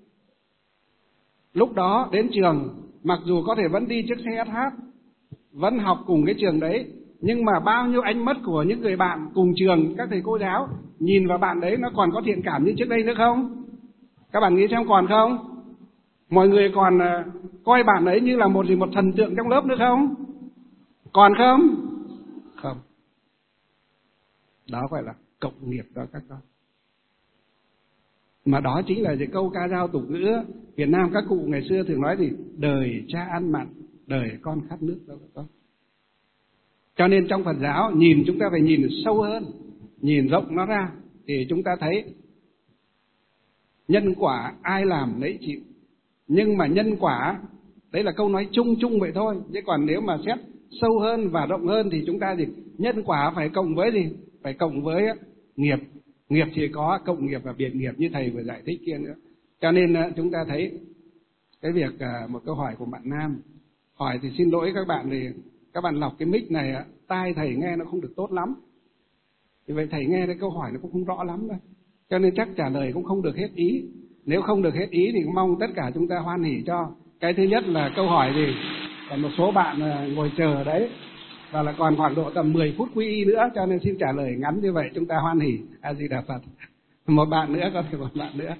A: lúc đó đến trường, mặc dù có thể vẫn đi chiếc xe SH, vẫn học cùng cái trường đấy, nhưng mà bao nhiêu ánh mắt của những người bạn cùng trường, các thầy cô giáo nhìn vào bạn đấy nó còn có thiện cảm như trước đây nữa không? Các bạn nghĩ xem còn không? Mọi người còn coi bạn ấy như là một thần tượng trong lớp nữa không? Còn không? Không. Đó gọi là cộng nghiệp đó các con. Mà đó chính là câu ca dao tục ngữ Việt Nam các cụ ngày xưa thường nói gì? Đời cha ăn mặn, đời con khát nước đó các con. Cho nên trong Phật giáo nhìn chúng ta phải nhìn sâu hơn, nhìn rộng nó ra, thì chúng ta thấy nhân quả ai làm nấy chịu. Nhưng mà nhân quả, đấy là câu nói chung chung vậy thôi. Chứ còn nếu mà xét sâu hơn và rộng hơn thì chúng ta gì? Nhân quả phải cộng với gì? Phải cộng với nghiệp. Nghiệp thì có cộng nghiệp và biệt nghiệp như thầy vừa giải thích kia nữa. Cho nên chúng ta thấy cái việc một câu hỏi của bạn Nam hỏi thì xin lỗi các bạn, thì các bạn lọc cái mic này, tai thầy nghe nó không được tốt lắm. Vì vậy thầy nghe cái câu hỏi nó cũng không rõ lắm đâu. cho nên chắc trả lời cũng không được hết ý. Nếu không được hết ý thì mong tất cả chúng ta hoan hỉ cho. Cái thứ nhất là câu hỏi gì, còn một số bạn ngồi chờ ở đấy, và là còn khoảng độ tầm 10 phút quy y nữa, cho nên xin trả lời ngắn như vậy chúng ta hoan hỉ. A Di Đà Phật. Một bạn nữa, có thể một bạn nữa.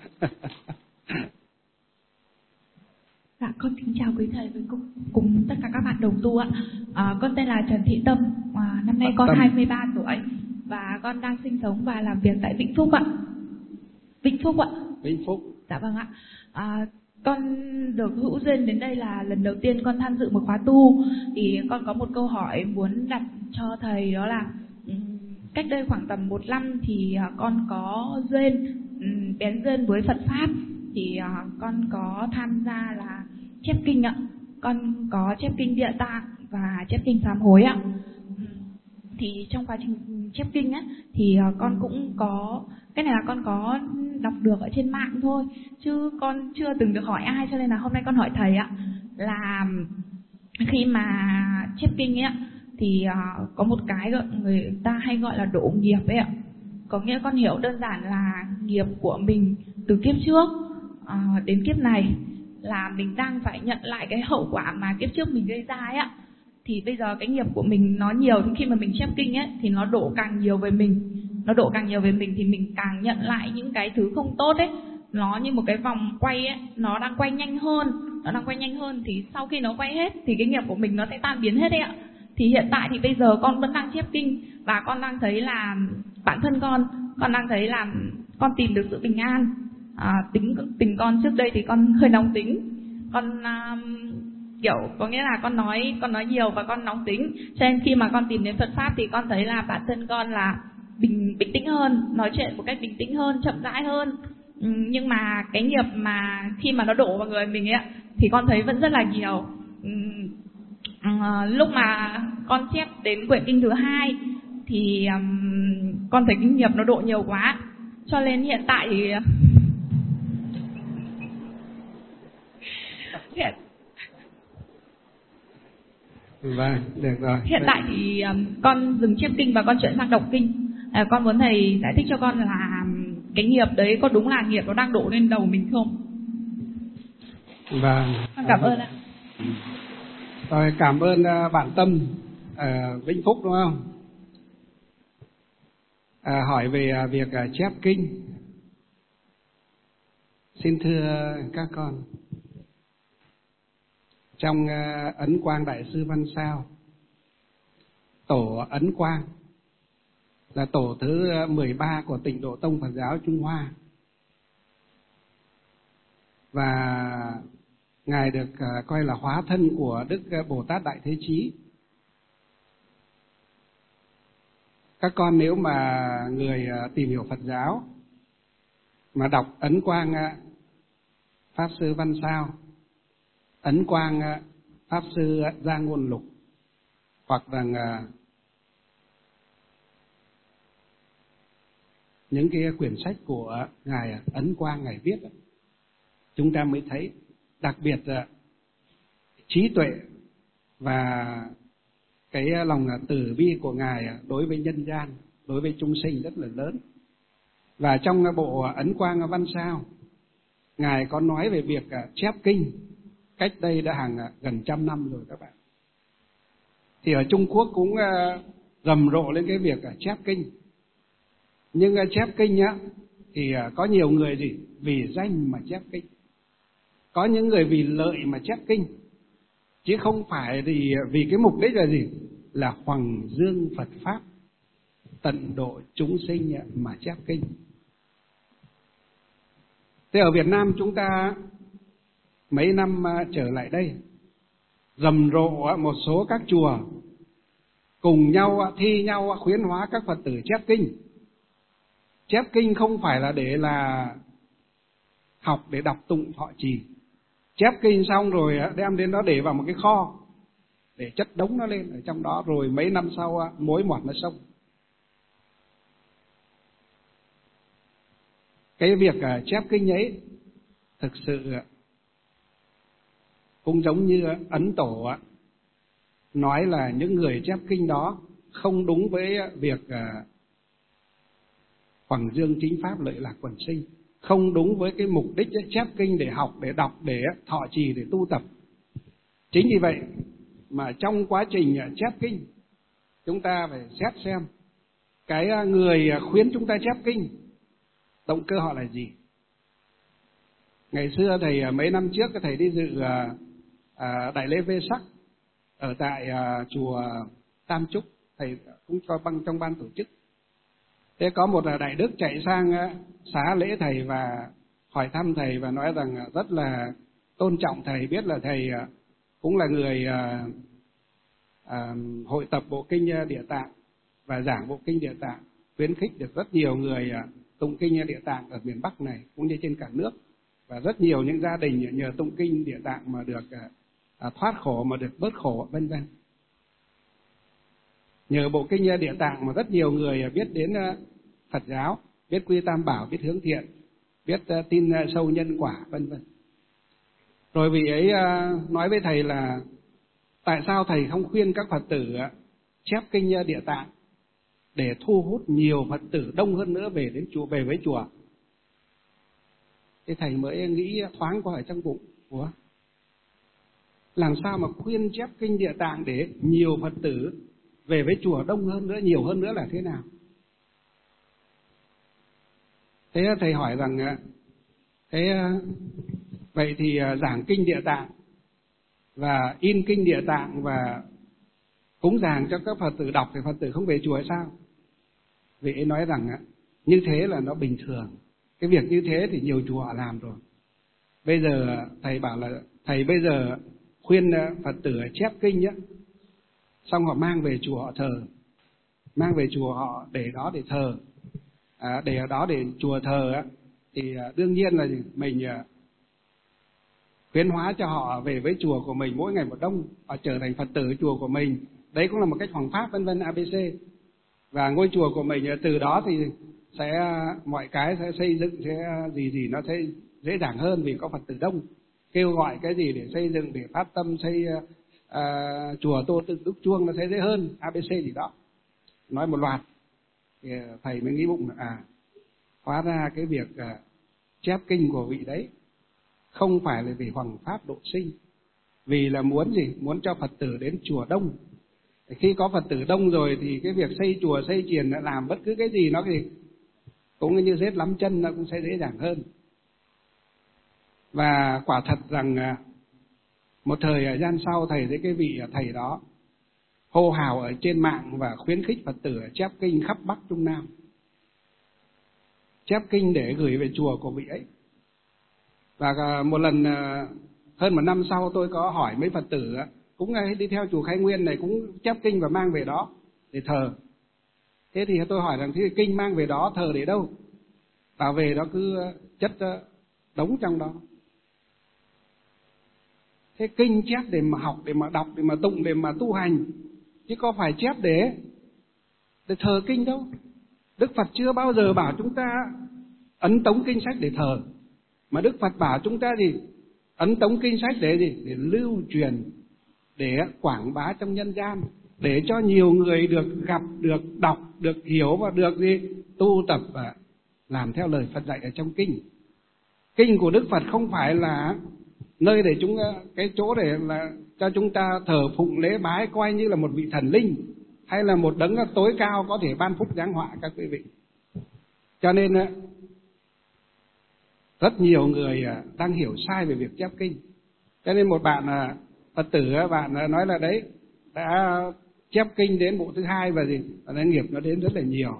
D: Dạ, con kính chào quý thầy với cùng tất cả các bạn đồng tu ạ. Con tên là Trần Thị Tâm, năm nay con 23 tuổi và con đang sinh sống và làm việc tại Vĩnh Phúc ạ. Vĩnh Phúc ạ.
A: Vĩnh Phúc.
D: Dạ vâng ạ. Con được hữu duyên đến đây là lần đầu tiên con tham dự một khóa tu, thì con có một câu hỏi muốn đặt cho thầy, đó là cách đây khoảng tầm 1 năm thì con có duyên, bén duyên với Phật Pháp, thì con có tham gia là chép kinh ạ. Con có chép kinh Địa Tạng và chép kinh Sám Hối ạ. Thì trong quá trình chép kinh á thì con cũng có, cái này là con có đọc được ở trên mạng thôi, chứ con chưa từng được hỏi ai, cho nên là hôm nay con hỏi thầy ạ. Là khi mà chép kinh ấy ạ, thì có một cái người ta hay gọi là độ nghiệp ấy ạ. Có nghĩa con hiểu đơn giản là nghiệp của mình từ kiếp trước đến kiếp này, là mình đang phải nhận lại cái hậu quả mà kiếp trước mình gây ra ấy ạ. Thì bây giờ cái nghiệp của mình nó nhiều, thì khi mà mình chép kinh ấy thì nó đổ càng nhiều về mình. Nó đổ càng nhiều về mình thì mình càng nhận lại những cái thứ không tốt ấy. Nó như một cái vòng quay ấy, nó đang quay nhanh hơn. Nó đang quay nhanh hơn, thì sau khi nó quay hết thì cái nghiệp của mình nó sẽ tan biến hết ấy ạ. Thì hiện tại thì bây giờ con vẫn đang chép kinh, và con đang thấy là bản thân con đang thấy là con tìm được sự bình an. Tính con trước đây thì con hơi nóng tính, con kiểu có nghĩa là con nói nhiều và con nóng tính, cho nên khi mà con tìm đến Phật Pháp thì con thấy là bản thân con là bình tĩnh hơn, nói chuyện một cách bình tĩnh hơn, chậm rãi hơn. Nhưng mà cái nghiệp mà khi mà nó đổ vào người mình ấy thì con thấy vẫn rất là nhiều. Lúc mà con chép đến quyển kinh thứ 2 thì con thấy cái nghiệp nó độ nhiều quá, cho nên hiện tại thì
A: Vâng, được rồi.
D: Hiện tại thì con dừng chép kinh và con chuyển sang đọc kinh. Con muốn thầy giải thích cho con là cái nghiệp đấy có đúng là nghiệp nó đang đổ lên đầu mình không?
A: Vâng.
D: Con cảm ơn ạ.
A: Rồi, cảm ơn bạn Tâm ở Vĩnh Phúc đúng không? Hỏi về việc chép kinh. Xin thưa các con, trong Ấn Quang Đại Sư Văn Sao, tổ Ấn Quang là tổ thứ 13 của Tịnh Độ Tông Phật giáo Trung Hoa, và Ngài được coi là hóa thân của Đức Bồ Tát Đại Thế Chí. Các con nếu mà người tìm hiểu Phật giáo mà đọc Ấn Quang Pháp Sư Văn Sao, Ấn Quang Pháp Sư Gia Ngôn Lục, hoặc rằng những cái quyển sách của Ngài Ấn Quang Ngài viết, chúng ta mới thấy đặc biệt trí tuệ và cái lòng từ bi của Ngài đối với nhân gian, đối với chúng sinh rất là lớn. Và trong bộ Ấn Quang Văn Sao, Ngài có nói về việc chép kinh cách đây đã gần 100 năm rồi các bạn. Thì ở Trung Quốc cũng rầm rộ lên cái việc chép kinh. Nhưng chép kinh á thì có nhiều người gì vì danh mà chép kinh, có những người vì lợi mà chép kinh, chứ không phải vì cái mục đích là gì, là hoằng dương Phật Pháp, tận độ chúng sinh mà chép kinh. Thế ở Việt Nam chúng ta mấy năm trở lại đây, rầm rộ một số các chùa cùng nhau thi nhau khuyến hóa các Phật tử chép kinh. Chép kinh không phải là để là học để đọc tụng thọ trì. Chép kinh xong rồi đem đến đó để vào một cái kho, để chất đống nó lên ở trong đó, rồi mấy năm sau mối mọt nó xong. Cái việc chép kinh ấy thực sự cũng giống như Ấn Tổ nói là những người chép kinh đó không đúng với việc hoằng dương chính pháp lợi lạc quần sinh, không đúng với cái mục đích chép kinh để học, để đọc, để thọ trì, để tu tập. Chính vì vậy mà trong quá trình chép kinh, chúng ta phải xét xem cái người khuyến chúng ta chép kinh, động cơ họ là gì. Ngày xưa thầy mấy năm trước thầy đi dự đại lễ Vê Sắc ở tại chùa Tam Trúc, thầy cũng cho trong ban tổ chức. Thế có một đại đức chạy sang xá lễ thầy và hỏi thăm thầy và nói rằng rất là tôn trọng thầy, biết là thầy cũng là người hội tập bộ kinh Địa Tạng và giảng bộ kinh Địa Tạng, khuyến khích được rất nhiều người tụng kinh Địa Tạng ở miền Bắc này cũng như trên cả nước, và rất nhiều những gia đình nhờ tụng kinh Địa Tạng mà được thoát khổ, mà được bớt khổ, vân vân. Nhờ bộ kinh Địa Tạng mà rất nhiều người biết đến Phật giáo, biết quy tam bảo, biết hướng thiện, biết tin sâu nhân quả, vân vân. Rồi vì ấy nói với thầy là tại sao thầy không khuyên các Phật tử chép kinh Địa Tạng để thu hút nhiều Phật tử đông hơn nữa về đến chùa, về với chùa. Thế thầy mới nghĩ thoáng qua ở trong bụng, ủa, làm sao mà khuyên chép kinh Địa Tạng để nhiều Phật tử về với chùa đông hơn nữa, nhiều hơn nữa là thế nào? Thế thầy hỏi rằng vậy thì giảng kinh Địa Tạng và in kinh Địa Tạng và cúng dường cho các Phật tử đọc thì Phật tử không về chùa hay sao? Vị ấy nói rằng như thế là nó bình thường. Cái việc như thế thì nhiều chùa họ làm rồi. Bây giờ thầy bảo là thầy bây giờ khuyên Phật tử chép kinh nhé, xong họ mang về chùa họ thờ, mang về chùa họ để đó để thờ, để ở đó để chùa thờ thì đương nhiên là mình khuyến hóa cho họ về với chùa của mình mỗi ngày một đông, họ trở thành Phật tử chùa của mình. Đấy cũng là một cách hoằng pháp, vân vân ABC. Và ngôi chùa của mình từ đó thì sẽ mọi cái sẽ xây dựng, sẽ gì nó sẽ dễ dàng hơn vì có Phật tử đông. Kêu gọi cái gì để xây dựng, để phát tâm xây chùa Tô Tự Đúc Chuông nó sẽ dễ hơn, ABC gì đó. Nói một loạt thì thầy mới nghĩ bụng là hóa ra cái việc chép kinh của vị đấy không phải là vì hoằng pháp độ sinh, vì là muốn gì? Muốn cho Phật tử đến chùa đông. Khi có Phật tử đông rồi thì cái việc xây chùa, xây chiền, làm bất cứ cái gì nó thì cũng như rết lắm chân, nó cũng sẽ dễ dàng hơn. Và quả thật rằng một thời gian sau thầy thấy cái vị thầy đó hô hào ở trên mạng và khuyến khích Phật tử chép kinh khắp Bắc Trung Nam, chép kinh để gửi về chùa của vị ấy. Và một lần hơn một năm sau tôi có hỏi mấy Phật tử cũng đi theo chùa Khai Nguyên này cũng chép kinh và mang về đó để thờ. Thế thì tôi hỏi rằng thế kinh mang về đó thờ để đâu? Bảo về đó cứ chất đống trong đó. Thế kinh chép để mà học, để mà đọc, để mà tụng, để mà tu hành, chứ có phải chép để thờ kinh đâu. Đức Phật chưa bao giờ bảo chúng ta ấn tống kinh sách để thờ, mà Đức Phật bảo chúng ta gì? Ấn tống kinh sách để gì? Để lưu truyền, để quảng bá trong nhân gian, để cho nhiều người được gặp, được đọc, được hiểu và được gì? Tu tập và làm theo lời Phật dạy ở trong kinh. Kinh của Đức Phật không phải là nơi để cái chỗ để là cho chúng ta thờ phụng lễ bái coi như là một vị thần linh hay là một đấng tối cao có thể ban phúc giáng họa các quý vị. Cho nên rất nhiều người đang hiểu sai về việc chép kinh. Cho nên một bạn Phật tử bạn nói là đấy đã chép kinh đến bộ thứ 2 và gì, và nghiệp nó đến rất là nhiều.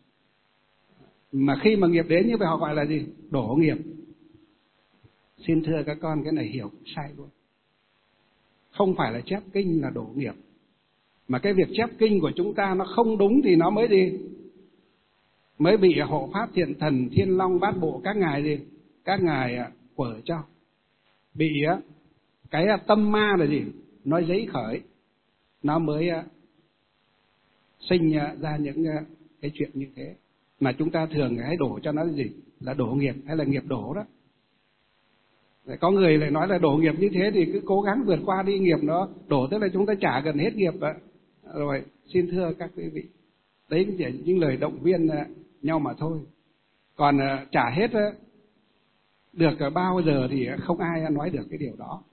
A: Mà khi mà nghiệp đến như vậy họ gọi là gì? Đổ nghiệp. Xin thưa các con, cái này hiểu sai luôn. Không phải là chép kinh là đổ nghiệp, mà cái việc chép kinh của chúng ta nó không đúng thì nó mới gì? Mới bị hộ pháp thiện thần Thiên Long Bát Bộ các ngài gì? Các ngài quở cho. Bị cái tâm ma là gì? Nó dấy khởi, nó mới sinh ra những cái chuyện như thế. Mà chúng ta thường hay đổ cho nó gì? Là đổ nghiệp hay là nghiệp đổ đó. Có người lại nói là đổ nghiệp như thế thì cứ cố gắng vượt qua đi, nghiệp nó đổ tức là chúng ta trả gần hết nghiệp rồi. Xin thưa các quý vị, đấy chỉ những lời động viên nhau mà thôi. Còn trả hết được bao giờ thì không ai nói được cái điều đó.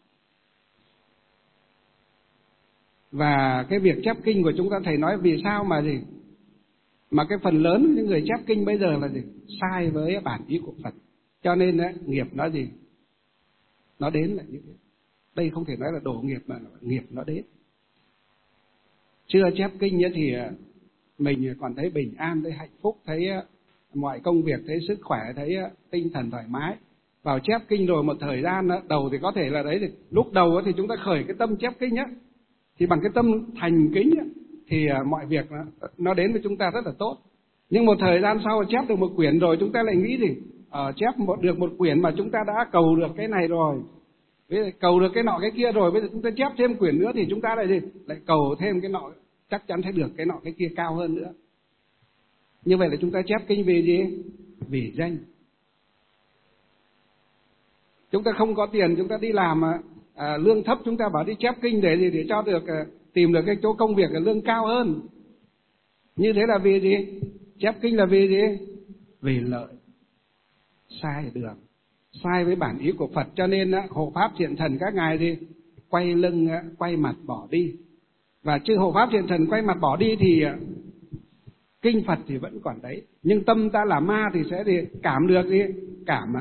A: Và cái việc chép kinh của chúng ta, thầy nói vì sao mà gì? Mà cái phần lớn những người chép kinh bây giờ là gì? Sai với bản ý của Phật. Cho nên nghiệp nó gì? Nó đến là như thế. Đây không thể nói là đổ nghiệp mà nghiệp nó đến. Chưa chép kinh thì mình còn thấy bình an, thấy hạnh phúc, thấy mọi công việc, thấy sức khỏe, thấy tinh thần thoải mái. Vào chép kinh rồi một thời gian đầu thì có thể là đấy, thì lúc đầu thì chúng ta khởi cái tâm chép kinh thì bằng cái tâm thành kính thì mọi việc nó đến với chúng ta rất là tốt. Nhưng một thời gian sau chép được một quyển rồi, chúng ta lại nghĩ gì? Chép được một quyển mà chúng ta đã cầu được cái này rồi, cầu được cái nọ cái kia rồi, bây giờ chúng ta chép thêm quyển nữa thì chúng ta lại gì? Lại cầu thêm cái nọ, chắc chắn sẽ được cái nọ cái kia cao hơn nữa. Như vậy là chúng ta chép kinh vì gì? Vì danh. Chúng ta không có tiền, chúng ta đi làm lương thấp, chúng ta bảo đi chép kinh để gì? Để cho được tìm được cái chỗ công việc lương cao hơn. Như thế là vì gì? Chép kinh là vì gì? Vì lợi. Sai đường, sai với bản ý của Phật. Cho nên hộ pháp thiện thần các ngài thì quay lưng quay mặt bỏ đi. Và chư hộ pháp thiện thần quay mặt bỏ đi thì kinh Phật thì vẫn còn đấy, nhưng tâm ta là ma thì sẽ thì cảm được gì? Cảm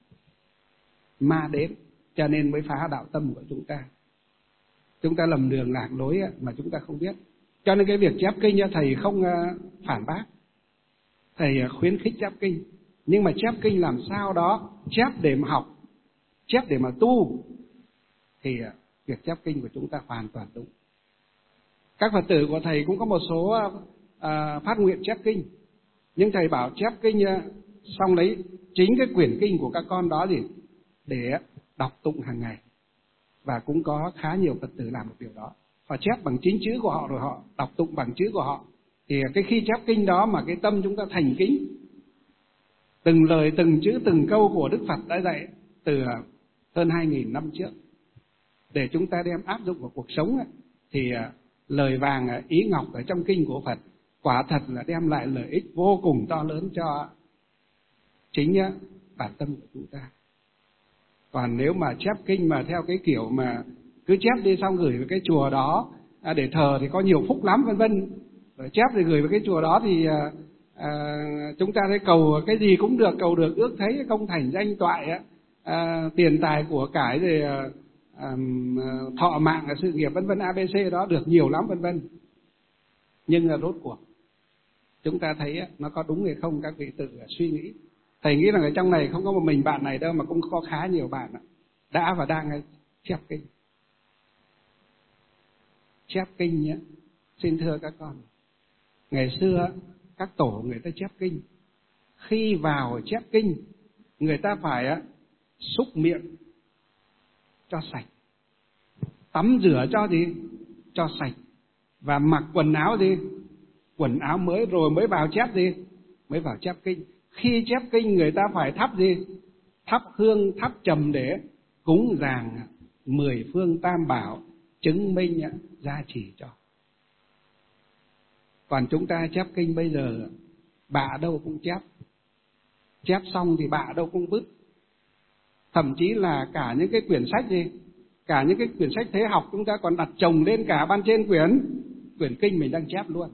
A: ma đến, cho nên mới phá đạo tâm của chúng ta. Chúng ta lầm đường lạc lối mà chúng ta không biết. Cho nên cái việc chép kinh thầy không phản bác, thầy khuyến khích chép kinh. Nhưng mà chép kinh làm sao đó, chép để mà học, chép để mà tu, thì việc chép kinh của chúng ta hoàn toàn đúng. Các Phật tử của thầy cũng có một số phát nguyện chép kinh, nhưng thầy bảo chép kinh xong lấy chính cái quyển kinh của các con đó gì để đọc tụng hàng ngày. Và cũng có khá nhiều Phật tử làm một điều đó, họ chép bằng chính chữ của họ rồi họ đọc tụng bằng chữ của họ. Thì cái khi chép kinh đó mà cái tâm chúng ta thành kính, từng lời từng chữ từng câu của Đức Phật đã dạy từ hơn 2.000 năm trước, để chúng ta đem áp dụng vào cuộc sống thì lời vàng ý ngọc ở trong kinh của Phật quả thật là đem lại lợi ích vô cùng to lớn cho chính bản tâm của chúng ta. Còn nếu mà chép kinh mà theo cái kiểu mà cứ chép đi xong gửi về cái chùa đó để thờ thì có nhiều phúc lắm vân vân, rồi chép rồi gửi về cái chùa đó thì chúng ta thấy cầu cái gì cũng được, cầu được ước thấy công thành danh toại, tiền tài của cải rồi thọ mạng sự nghiệp vân vân ABC đó được nhiều lắm vân vân. Nhưng rốt cuộc chúng ta thấy nó có đúng hay không, các vị tự suy nghĩ. Thầy nghĩ rằng ở trong này không có một mình bạn này đâu, mà cũng có khá nhiều bạn đã và đang chép kinh. Chép kinh nhé, xin thưa các con, ngày xưa các tổ người ta chép kinh, khi vào chép kinh người ta phải xúc miệng cho sạch, tắm rửa cho gì? Cho sạch, và mặc quần áo gì? Quần áo mới rồi mới vào chép gì? Mới vào chép kinh. Khi chép kinh người ta phải thắp gì? Thắp hương, thắp trầm để cúng dường 10 phương tam bảo, chứng minh gia trì cho. Còn chúng ta chép kinh bây giờ bạ đâu cũng chép, chép xong thì bạ đâu cũng vứt. Thậm chí là cả những cái quyển sách gì, cả những cái quyển sách thế học chúng ta còn đặt chồng lên cả ban trên quyển kinh mình đang chép luôn.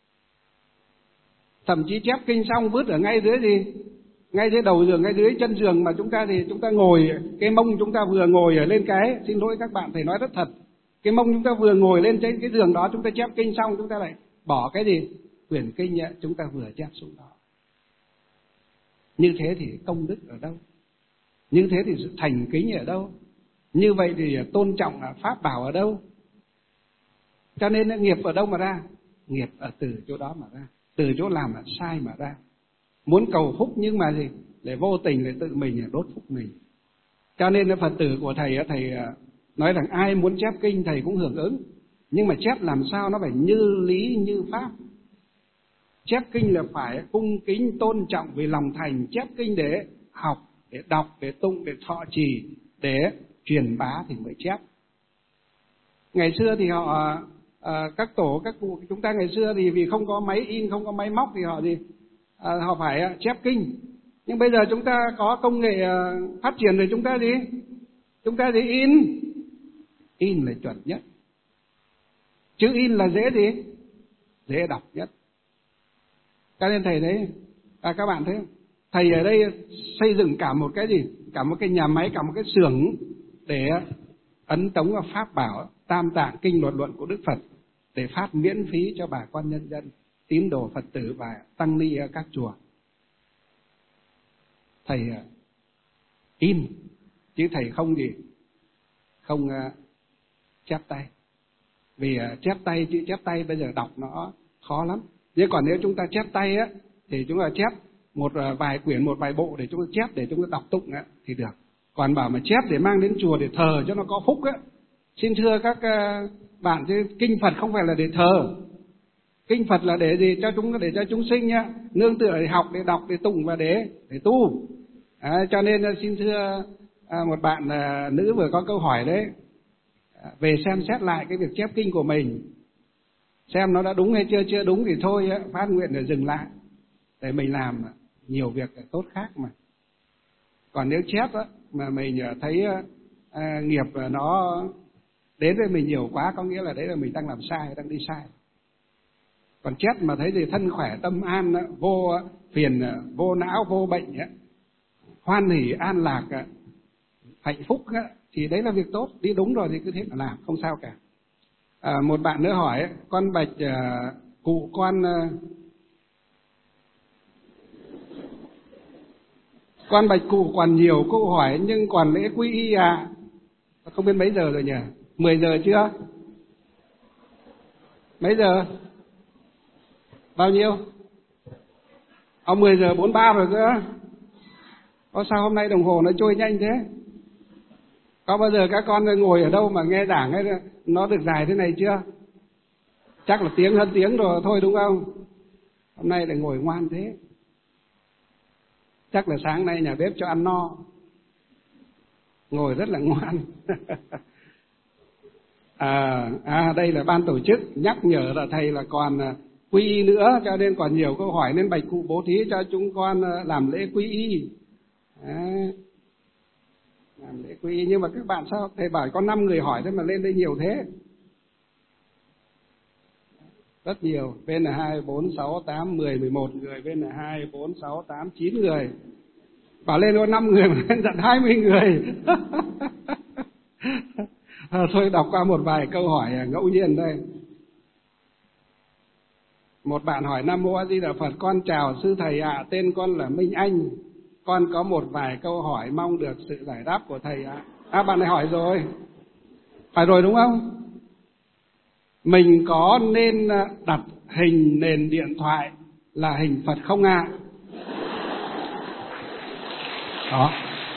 A: Thậm chí chép kinh xong vứt ở ngay dưới gì, ngay dưới đầu giường, ngay dưới chân giường mà chúng ta thì chúng ta ngồi, cái mông chúng ta vừa ngồi ở lên cái, xin lỗi các bạn thầy nói rất thật, cái mông chúng ta vừa ngồi lên trên cái giường đó, chúng ta chép kinh xong chúng ta lại bỏ cái gì, quyển kinh chúng ta vừa chép xuống đó. Như thế thì công đức ở đâu? Như thế thì sự thành kính ở đâu? Như vậy thì tôn trọng pháp bảo ở đâu? Cho nên nghiệp ở đâu mà ra? Nghiệp ở từ chỗ đó mà ra, từ chỗ làm là sai mà ra. Muốn cầu phúc nhưng mà gì? Để vô tình để tự mình đốt phúc mình. Cho nên Phật tử của thầy nói rằng ai muốn chép kinh thầy cũng hưởng ứng, nhưng mà chép làm sao nó phải như lý như pháp. Chép kinh là phải cung kính tôn trọng vì lòng thành, chép kinh để học, để đọc, để tụng, để thọ trì, để truyền bá thì mới chép. Ngày xưa thì họ các tổ các cụ chúng ta ngày xưa thì vì không có máy in, không có máy móc thì họ gì họ phải chép kinh. Nhưng bây giờ chúng ta có công nghệ phát triển rồi, chúng ta gì in là chuẩn nhất. Chữ in là dễ đọc nhất. Cho nên thầy thấy các bạn thấy thầy ở đây xây dựng cả một cái nhà máy, cả một cái xưởng để ấn tống và pháp bảo Tam Tạng Kinh Luật Luận của Đức Phật để phát miễn phí cho bà con nhân dân, tín đồ Phật tử và tăng ni ở các chùa. Thầy in chứ thầy không chép tay. Vì chữ chép tay bây giờ đọc nó khó lắm. Nhưng còn nếu chúng ta chép tay á thì chúng ta chép một vài quyển, một vài bộ để chúng ta chép, để chúng ta đọc tụng á thì được. Còn bảo mà chép để mang đến chùa để thờ cho nó có phúc á, xin thưa các bạn, chứ kinh Phật không phải là để thờ. Kinh Phật là để gì? Để cho chúng sinh nhá, nương tựa để học, để đọc, để tụng và để tu. Cho nên xin thưa một bạn nữ vừa có câu hỏi đấy, về xem xét lại cái việc chép kinh của mình, xem nó đã đúng hay chưa đúng thì thôi phát nguyện để dừng lại, để mình làm nhiều việc tốt khác mà. Còn nếu chép mà mình thấy nghiệp nó đến với mình nhiều quá, có nghĩa là đấy là mình đang làm sai, đang đi sai. Còn chép mà thấy thì thân khỏe tâm an, vô phiền, vô não, vô bệnh, hoan hỷ an lạc, hạnh phúc thì đấy là việc tốt. Đi đúng rồi thì cứ thế mà làm, không sao cả. Một bạn nữa hỏi, con bạch cụ con bạch cụ còn nhiều câu hỏi nhưng còn lễ quy y à? Không biết mấy giờ rồi nhỉ? 10 giờ chưa? Mấy giờ? Bao nhiêu? 10 giờ 43 rồi cơ. Có sao hôm nay đồng hồ nó trôi nhanh thế? Có bao giờ các con ngồi ở đâu mà nghe giảng ấy nó được dài thế này chưa? Chắc là tiếng hơn tiếng rồi thôi đúng không? Hôm nay lại ngồi ngoan thế. Chắc là sáng nay nhà bếp cho ăn no. Ngồi rất là ngoan. Đây là ban tổ chức nhắc nhở là thầy là còn quy y nữa, cho nên còn nhiều câu hỏi, nên bạch cụ bố thí cho chúng con làm lễ quy y. Làm lễ quy y. Nhưng mà các bạn sao thầy bảo có 5 người hỏi thế mà lên đây nhiều thế? Rất nhiều. Bên là 2, 4, 6, 8, 10, 11 người. Bên là 2, 4, 6, 8, 9 người. Bảo lên có 5 người mà lên tận 20 người. Thôi đọc qua một vài câu hỏi ngẫu nhiên đây. Một bạn hỏi: Nam Mô A Di Đà Phật, con chào sư thầy ạ, tên con là Minh Anh. Con có một vài câu hỏi mong được sự giải đáp của thầy ạ. Bạn này hỏi rồi. Phải rồi đúng không? Mình có nên đặt hình nền điện thoại là hình Phật không ạ? Đó.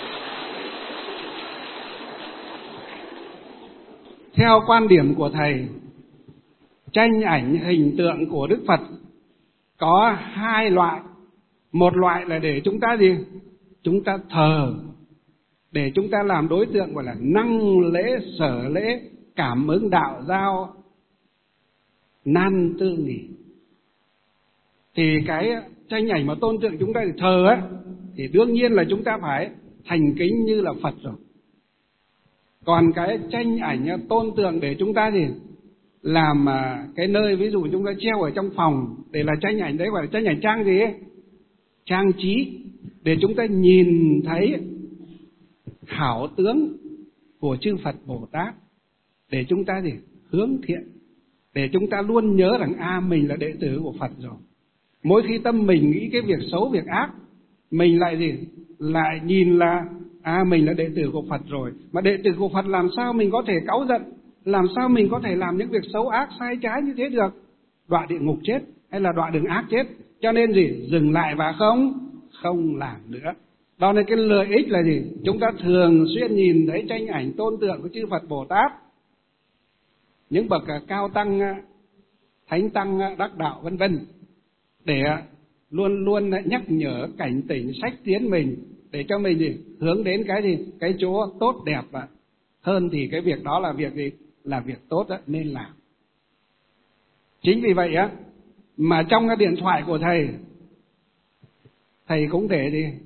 A: Theo quan điểm của thầy, tranh ảnh hình tượng của Đức Phật có 2 loại. Một loại là để chúng ta chúng ta thờ, để chúng ta làm đối tượng gọi là năng lễ, sở lễ, cảm ứng đạo giao, nan tư nghỉ. Thì cái tranh ảnh mà tôn tượng chúng ta để thờ thì đương nhiên là chúng ta phải thành kính như là Phật rồi. Còn cái tranh ảnh tôn tượng để chúng ta làm cái nơi, ví dụ chúng ta treo ở trong phòng để là tranh ảnh, đấy gọi là tranh ảnh trang trang trí, để chúng ta nhìn thấy hảo tướng của chư Phật Bồ Tát, để chúng ta hướng thiện, để chúng ta luôn nhớ rằng mình là đệ tử của Phật rồi. Mỗi khi tâm mình nghĩ cái việc xấu, việc ác, mình lại nhìn là mình là đệ tử của Phật rồi. Mà đệ tử của Phật làm sao mình có thể cáu giận, làm sao mình có thể làm những việc xấu ác sai trái như thế được? Đọa địa ngục chết hay là đọa đường ác chết. Cho nên dừng lại và không làm nữa. Đó nên cái lợi ích là chúng ta thường xuyên nhìn thấy tranh ảnh tôn tượng của chư Phật Bồ Tát, những bậc cao tăng, thánh tăng, đắc đạo vân vân, để luôn luôn nhắc nhở, cảnh tỉnh, sách tiến mình, để cho mình hướng đến cái chỗ tốt đẹp hơn, thì cái việc đó là việc là việc tốt nên làm. Chính vì vậy mà trong cái điện thoại của thầy cũng để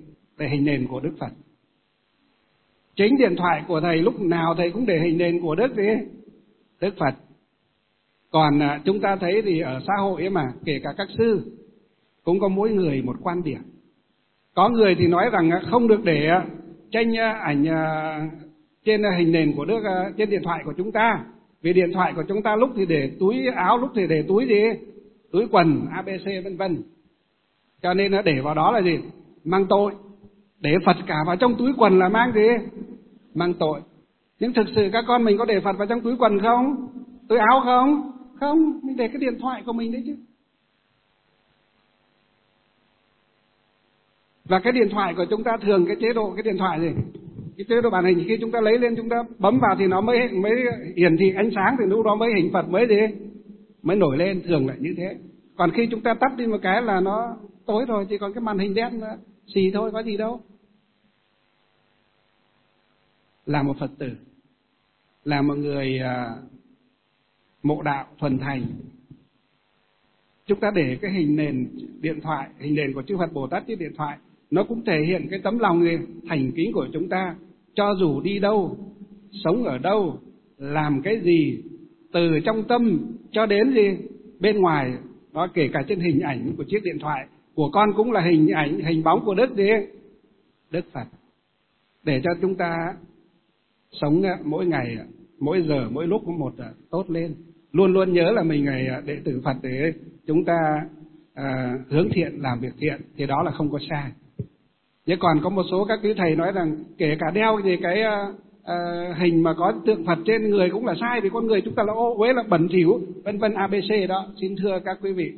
A: để hình nền của Đức Phật. Chính điện thoại của thầy lúc nào thầy cũng để hình nền của Đức Phật. Còn chúng ta thấy thì ở xã hội ấy mà, kể cả các sư cũng có mỗi người một quan điểm. Có người thì nói rằng không được để tranh ảnh trên hình nền của trên điện thoại của chúng ta, vì điện thoại của chúng ta lúc thì để túi áo, lúc thì để túi túi quần ABC vân vân, cho nên nó để vào đó là gì? Mang tội. Để Phật cả vào trong túi quần là mang mang tội. Nhưng thực sự các con mình có để Phật vào trong túi quần không? Túi áo không? Không, mình để cái điện thoại của mình đấy chứ. Và cái điện thoại của chúng ta thường cái chế độ, cái điện thoại gì? Cái chế độ màn hình khi chúng ta lấy lên, chúng ta bấm vào thì nó mới hiển thị ánh sáng, thì lúc đó mới hình Phật mới nổi lên, thường là như thế. Còn khi chúng ta tắt đi một cái là nó tối rồi, chỉ còn cái màn hình đen xì thôi, có gì đâu. Là một Phật tử, là một người mộ đạo thuần thành, chúng ta để cái hình nền điện thoại, hình nền của chư Phật Bồ Tát trên điện thoại, nó cũng thể hiện cái tấm lòng thành kính của chúng ta. Cho dù đi đâu, sống ở đâu, làm cái gì, từ trong tâm cho đến bên ngoài, đó kể cả trên hình ảnh của chiếc điện thoại của con cũng là hình bóng của Đức Phật, để cho chúng ta sống mỗi ngày, mỗi giờ, mỗi lúc có một tốt lên. Luôn luôn nhớ là mình là đệ tử Phật, để chúng ta hướng thiện, làm việc thiện, thì đó là không có sai. Nhưng còn có một số các quý thầy nói rằng kể cả đeo cái hình mà có tượng Phật trên người cũng là sai, vì con người chúng ta là ô uế, là bẩn thỉu, vân vân ABC đó. Xin thưa các quý vị,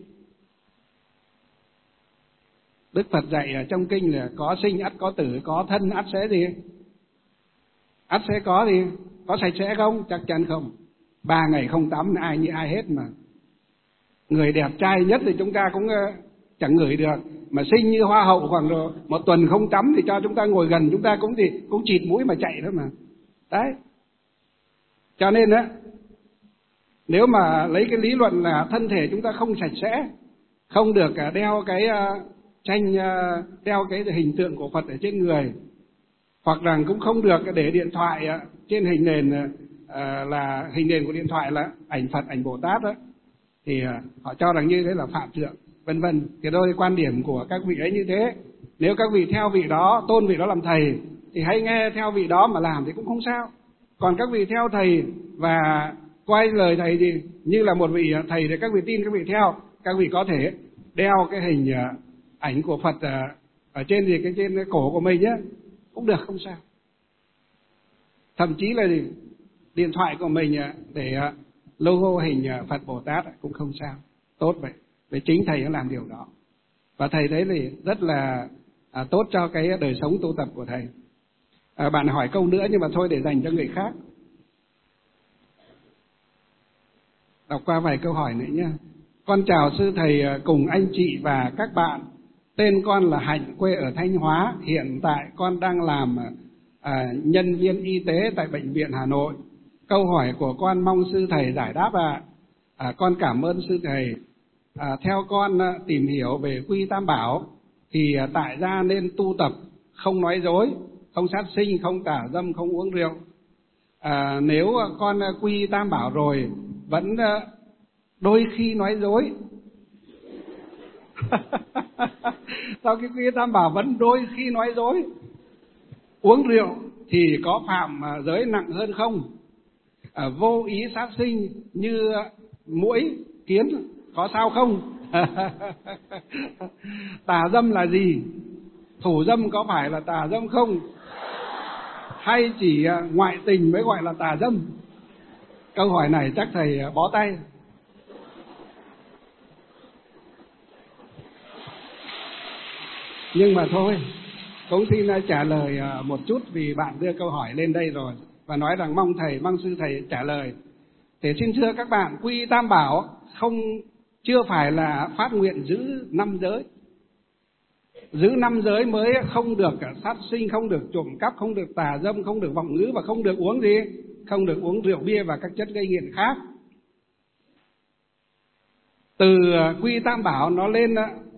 A: Đức Phật dạy trong kinh là có sinh ắt có tử, có thân ắt sẽ ắt sẽ có có sạch sẽ không? Chắc chắn không. 3 ngày không tắm ai như ai hết mà. Người đẹp trai nhất thì chúng ta cũng chẳng ngửi được, mà xinh như hoa hậu khoảng 1 tuần không tắm thì cho chúng ta ngồi gần, chúng ta cũng chịt mũi mà chạy thôi mà. Đấy. Cho nên nếu mà lấy cái lý luận là thân thể chúng ta không sạch sẽ, không được đeo cái đeo cái hình tượng của Phật ở trên người, hoặc rằng cũng không được để điện thoại trên hình nền là hình nền của điện thoại là ảnh Phật, ảnh Bồ Tát đó, thì họ cho rằng như thế là phạm thượng, vân vân. Thì đôi quan điểm của các vị ấy như thế. Nếu các vị theo vị đó, tôn vị đó làm thầy, thì hãy nghe theo vị đó mà làm thì cũng không sao. Còn các vị theo thầy và coi lời thầy thì như là một vị thầy để các vị tin, các vị theo, các vị có thể đeo cái hình ảnh của Phật ở trên trên cái cổ của mình nhé, cũng được, không sao. Thậm chí là điện thoại của mình để logo hình Phật Bồ Tát cũng không sao, tốt vậy. Vì chính thầy đã làm điều đó, và thầy thấy thì rất là tốt cho cái đời sống tu tập của thầy. Bạn hỏi câu nữa nhưng mà thôi để dành cho người khác. Đọc qua vài câu hỏi nữa nhé. Con chào sư thầy cùng anh chị và các bạn. Tên con là Hạnh, quê ở Thanh Hóa. Hiện tại con đang làm nhân viên y tế tại Bệnh viện Hà Nội. Câu hỏi của con mong sư thầy giải đáp ạ. Con cảm ơn sư thầy. Theo con tìm hiểu về Quy Tam Bảo thì tại gia nên tu tập không nói dối, không sát sinh, không tà dâm, không uống rượu. Nếu con Quy Tam Bảo rồi vẫn đôi khi nói dối sau cái Quy Tam Bảo vẫn đôi khi nói dối, uống rượu thì có phạm giới nặng hơn không? Vô ý sát sinh như muỗi, kiến có sao không? Tà dâm là gì? Thủ dâm có phải là tà dâm không? Hay chỉ ngoại tình mới gọi là tà dâm? Câu hỏi này chắc thầy bó tay. Nhưng mà thôi, cũng xin trả lời một chút, vì bạn đưa câu hỏi lên đây rồi và nói rằng mong sư thầy trả lời. Để xin thưa các bạn, Quy Tam Bảo chưa phải là phát nguyện giữ 5 giới. Giữ 5 giới mới không được sát sinh, không được trộm cắp, không được tà dâm, không được vọng ngữ và không được uống gì? Không được uống rượu bia và các chất gây nghiện khác. Từ Quy Tam Bảo nó lên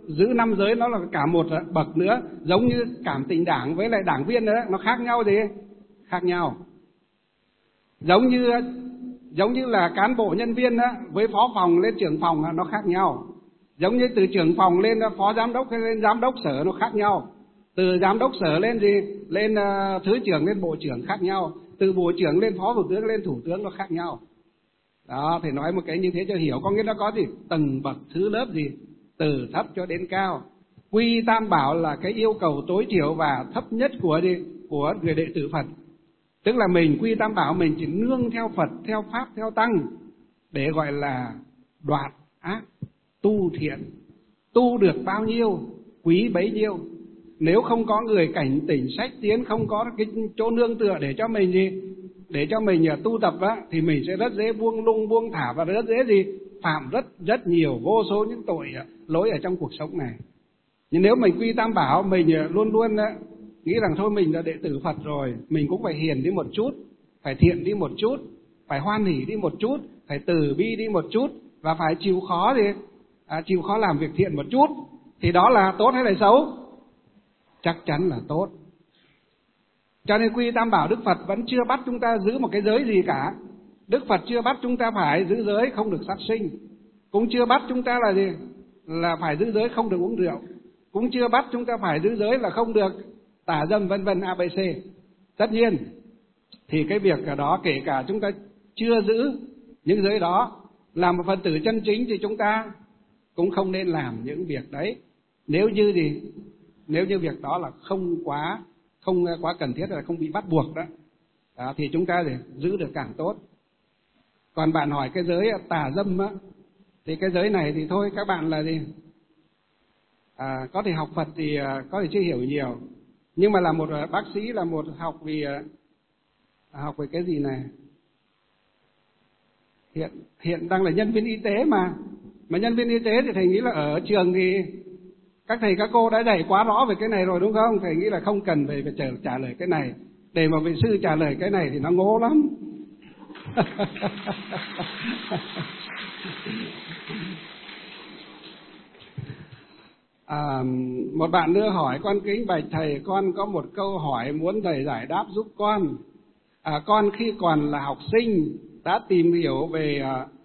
A: giữ 5 giới nó là cả một bậc nữa, giống như cảm tình đảng với lại đảng viên nữa, nó khác nhau gì? Khác nhau. Giống như là cán bộ nhân viên đó, với phó phòng lên trưởng phòng nó khác nhau. Giống như từ trưởng phòng lên phó giám đốc hay lên giám đốc sở nó khác nhau. Từ giám đốc sở lên gì? Lên thứ trưởng, lên bộ trưởng khác nhau. Từ bộ trưởng lên phó thủ tướng, lên thủ tướng nó khác nhau. Đó, thì nói một cái như thế cho hiểu, có nghĩa nó có gì? Tầng bậc thứ lớp gì? Từ thấp cho đến cao. Quy tam bảo là cái yêu cầu tối thiểu và thấp nhất của người đệ tử Phật. Tức là mình quy tam bảo mình chỉ nương theo Phật, theo Pháp, theo Tăng để gọi là đoạt ác, tu thiện. Tu được bao nhiêu, quý bấy nhiêu. Nếu không có người cảnh tỉnh sách tiến, không có cái chỗ nương tựa để cho mình gì? Để cho mình tu tập á, thì mình sẽ rất dễ buông lung, buông thả và rất dễ gì? Phạm rất nhiều, vô số những tội lỗi ở trong cuộc sống này. Nhưng nếu mình quy tam bảo, mình luôn luôn nghĩ rằng thôi mình là đệ tử Phật rồi, mình cũng phải hiền đi một chút, phải thiện đi một chút, phải hoan hỷ đi một chút, phải từ bi đi một chút, và phải chịu khó chịu khó làm việc thiện một chút, thì đó là tốt hay là xấu? Chắc chắn là tốt. Cho nên quy tam bảo Đức Phật vẫn chưa bắt chúng ta giữ một cái giới gì cả. Đức Phật chưa bắt chúng ta phải giữ giới không được sát sinh, cũng chưa bắt chúng ta là gì? Là phải giữ giới không được uống rượu, cũng chưa bắt chúng ta phải giữ giới là không được tà dâm vân vân ABC. Tất nhiên thì cái việc đó kể cả chúng ta chưa giữ những giới đó, làm một Phật tử chân chính thì chúng ta cũng không nên làm những việc đấy. Nếu như việc đó là không quá cần thiết, là không bị bắt buộc đó, thì chúng ta để giữ được càng tốt. Còn bạn hỏi cái giới tà dâm á, thì cái giới này thì thôi các bạn là gì? Có thể học Phật thì có thể chưa hiểu nhiều, nhưng mà là một bác sĩ, là một học về cái gì này, hiện đang là nhân viên y tế mà nhân viên y tế thì thầy nghĩ là ở trường thì các thầy các cô đã dạy quá rõ về cái này rồi đúng không? Thầy nghĩ là không cần phải trả lời cái này. Để mà vị sư trả lời cái này thì nó ngố lắm. Một bạn nữa hỏi: con kính bạch thầy, con có một câu hỏi muốn thầy giải đáp giúp con. Con khi còn là học sinh đã tìm hiểu về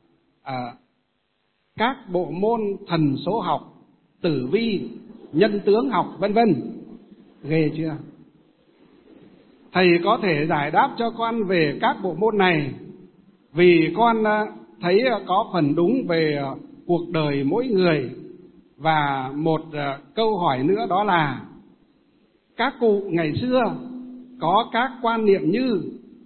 A: các bộ môn thần số học, tử vi, nhân tướng học vân vân. Ghê chưa? Thầy có thể giải đáp cho con về các bộ môn này, vì con thấy có phần đúng về cuộc đời mỗi người. Và một câu hỏi nữa đó là: các cụ ngày xưa có các quan niệm như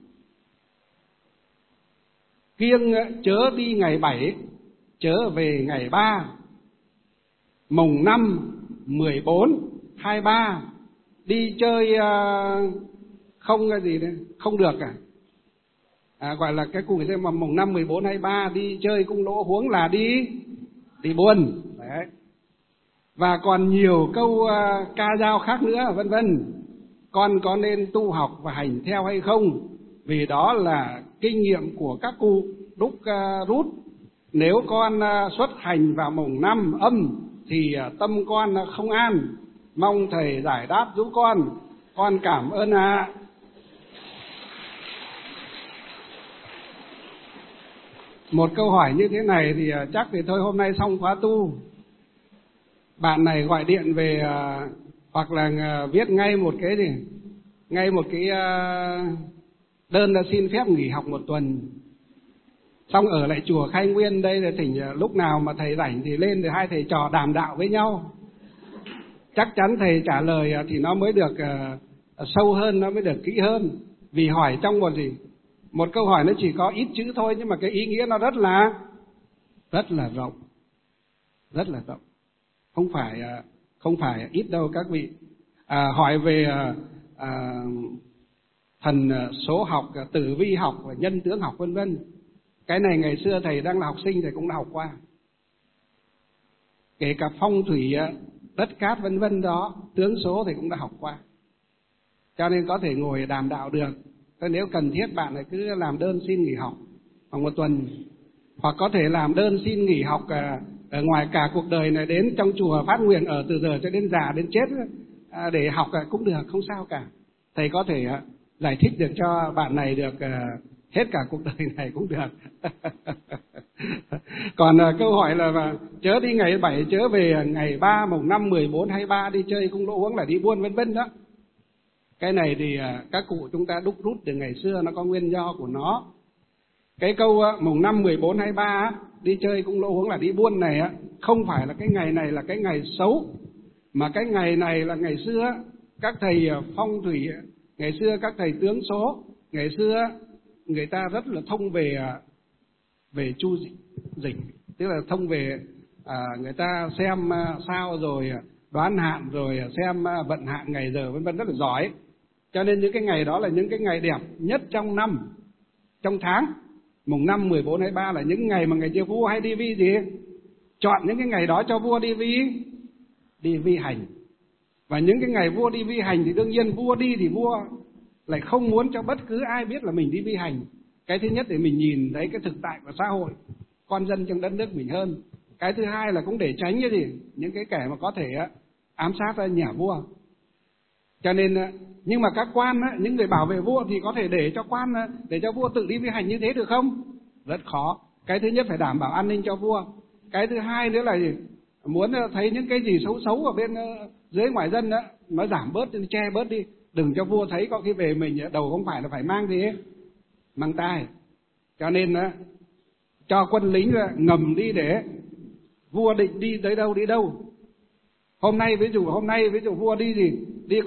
A: kiêng chớ đi ngày 7, chớ về ngày 3, mùng 5, 14, 23 đi chơi không cái gì đấy, không được gọi là cái cụ mà mùng 5, 14, 23 đi chơi cũng lỗ, huống là đi buồn đấy. Và còn nhiều câu ca dao khác nữa vân vân. Con có nên tu học và hành theo hay không? Vì đó là kinh nghiệm của các cụ đúc rút. Nếu con xuất hành vào mùng 5 âm thì tâm con không an. Mong thầy giải đáp giúp con cảm ơn ạ. Một câu hỏi như thế này thì chắc thì thôi hôm nay xong khóa tu. Bạn này gọi điện về hoặc là viết ngay một cái đơn là xin phép nghỉ học 1 tuần, xong ở lại chùa Khai Nguyên đây, là thỉnh lúc nào mà thầy rảnh thì lên để hai thầy trò đàm đạo với nhau. Chắc chắn thầy trả lời thì nó mới được sâu hơn, nó mới được kỹ hơn. Vì hỏi trong một câu hỏi nó chỉ có ít chữ thôi, nhưng mà cái ý nghĩa nó rất là rộng, rất là rộng. Không phải ít đâu các vị. Hỏi về thần số học, tử vi học và nhân tướng học vân vân. Cái này ngày xưa thầy đang là học sinh thầy cũng đã học qua. Kể cả phong thủy, đất cát vân vân đó, tướng số thầy cũng đã học qua. Cho nên có thể ngồi đàm đạo được. Nếu cần thiết bạn cứ làm đơn xin nghỉ học khoảng 1 tuần, hoặc có thể làm đơn xin nghỉ học ở ngoài cả cuộc đời này đến trong chùa phát nguyện ở từ giờ cho đến già đến chết để học cũng được, không sao cả. Thầy có thể giải thích được cho bạn này được hết cả cuộc đời này cũng được. Còn câu hỏi là chớ đi ngày 7 chớ về ngày 3 mùng 5 14 23 đi chơi cung lỗ huống là đi buôn vân vân đó. Cái này thì các cụ chúng ta đúc rút từ ngày xưa, nó có nguyên do của nó. Cái câu mùng 5 14 23 đi chơi cung lỗ huống là đi buôn này không phải là cái ngày này là cái ngày xấu, mà cái ngày này là ngày xưa các thầy phong thủy, ngày xưa các thầy tướng số, ngày xưa người ta rất là thông về chu dịch, tức là thông về người ta xem sao rồi đoán hạn rồi xem vận hạn ngày giờ vân vân, rất là giỏi. Cho nên những cái ngày đó là những cái ngày đẹp nhất trong năm, trong tháng. Mùng 5, 14, 23 là những ngày mà ngày kia vua hay đi vi gì, chọn những cái ngày đó cho vua đi vi hành. Và những cái ngày vua đi vi hành thì đương nhiên vua đi thì vua lại không muốn cho bất cứ ai biết là mình đi vi hành. Cái thứ nhất để mình nhìn thấy cái thực tại của xã hội, con dân trong đất nước mình hơn. Cái thứ hai là cũng để tránh cái gì, những cái kẻ mà có thể ám sát nhà vua. Cho nên nhưng mà các quan những người bảo vệ vua thì có thể để cho quan, để cho vua tự đi vi hành như thế được không? Rất khó. Cái thứ nhất phải đảm bảo an ninh cho vua. Cái thứ hai nữa là gì? Muốn thấy những cái gì xấu xấu ở bên dưới ngoài dân đó, nó giảm bớt, che bớt đi, đừng cho vua thấy. Có khi về mình đầu không phải là phải mang gì ấy, mang tai. Cho nên cho quân lính ngầm đi để vua định đi tới đâu đi đâu. Hôm nay ví dụ vua đi gì, đi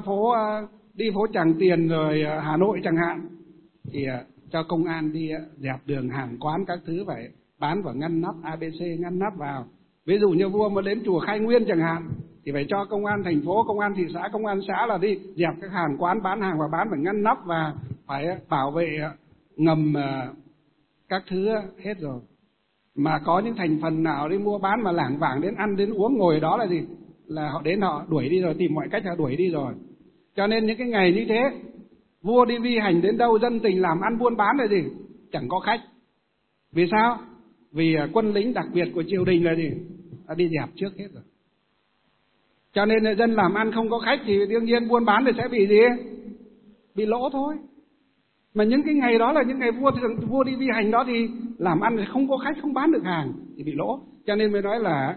A: đi phố Tràng Tiền rồi Hà Nội chẳng hạn, thì cho công an đi dẹp đường hàng quán các thứ phải bán và ngăn nắp ABC, ngăn nắp vào. Ví dụ như vua mà đến chùa Khai Nguyên chẳng hạn thì phải cho công an thành phố, công an thị xã, công an xã là đi dẹp các hàng quán bán hàng và bán phải ngăn nắp và phải bảo vệ ngầm các thứ hết rồi. Mà có những thành phần nào đi mua bán mà lảng vảng đến ăn đến uống ngồi đó là gì, là họ đến họ đuổi đi rồi, tìm mọi cách họ đuổi đi rồi. Cho nên những cái ngày như thế vua đi vi hành đến đâu, dân tình làm ăn buôn bán là gì, chẳng có khách. Vì sao? Vì quân lính đặc biệt của triều đình là gì, đã đi dẹp trước hết rồi. Cho nên dân làm ăn không có khách thì đương nhiên buôn bán thì sẽ bị gì, bị lỗ thôi. Mà những cái ngày đó là những ngày vua đi vi hành đó thì làm ăn thì không có khách, không bán được hàng thì bị lỗ. Cho nên mới nói là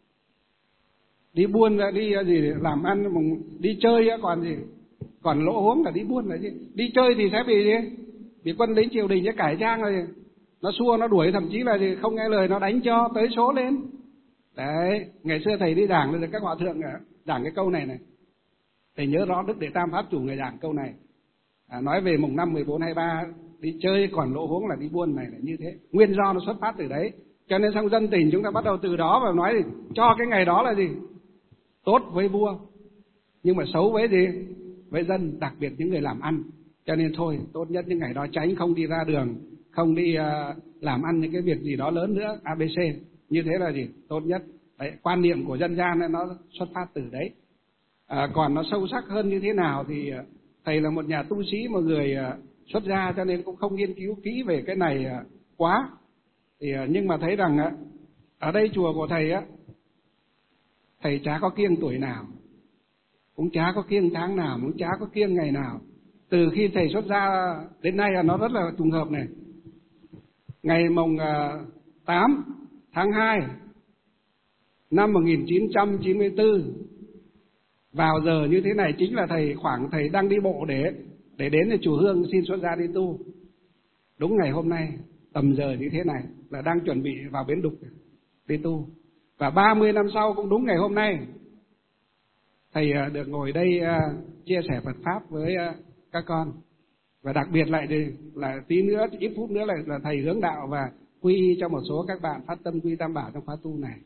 A: đi buôn đi gì làm ăn, đi chơi còn gì, còn lỗ huống là đi buôn là gì. Đi chơi thì sẽ bị gì, bị quân lính triều đình sẽ cải trang rồi, nó xua nó đuổi, thậm chí là gì không nghe lời nó đánh cho tới số lên. Đấy, ngày xưa thầy đi giảng là các hòa thượng giảng cái câu này, thầy nhớ rõ Đức Đệ Tam Pháp Chủ người giảng câu này, nói về mùng 5, 14, 23 đi chơi còn lỗ huống là đi buôn này là như thế. Nguyên do nó xuất phát từ đấy. Cho nên xong dân tình chúng ta bắt đầu từ đó và nói cho cái ngày đó là gì, tốt với vua nhưng mà xấu với gì, với dân, đặc biệt những người làm ăn. Cho nên thôi tốt nhất những ngày đó tránh, không đi ra đường, không đi làm ăn những cái việc gì đó lớn nữa, ABC. Như thế là gì, tốt nhất. Đấy, quan niệm của dân gian nó xuất phát từ đấy. Còn nó sâu sắc hơn như thế nào thì thầy là một nhà tu sĩ, một người xuất gia, cho nên cũng không nghiên cứu kỹ về cái này quá. Thì nhưng mà thấy rằng ở đây chùa của thầy thầy chả có kiêng tuổi nào, cũng chả có kiêng tháng nào, cũng chả có kiêng ngày nào. Từ khi thầy xuất gia đến nay là nó rất là trùng hợp này. Ngày mùng 8 tháng 2 năm 1994 vào giờ như thế này chính là thầy đang đi bộ để đến chùa Hương xin xuất gia đi tu. Đúng ngày hôm nay tầm giờ như thế này là đang chuẩn bị vào Bến Đục đi tu. Và 30 năm sau cũng đúng ngày hôm nay thầy được ngồi đây chia sẻ Phật pháp với các con. Và đặc biệt lại là tí nữa, ít phút nữa là thầy hướng đạo và quy y cho một số các bạn phát tâm quy Tam Bảo trong khóa tu này.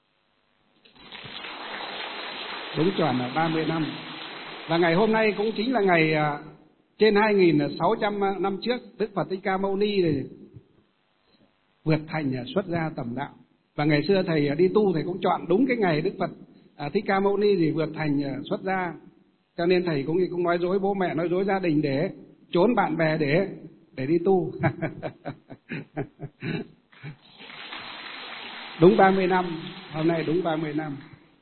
A: Đúng chuẩn là 30 năm. Và ngày hôm nay cũng chính là ngày trên 2.600 năm trước Đức Phật Thích Ca Mâu Ni vượt thành xuất gia tầm đạo. Và ngày xưa thầy đi tu thầy cũng chọn đúng cái ngày Đức Phật Thích Ca Mâu Ni vượt thành xuất gia. Cho nên thầy cũng nói dối bố mẹ, nói dối gia đình để trốn bạn bè để đi tu. Đúng 30 năm, hôm nay đúng 30 năm.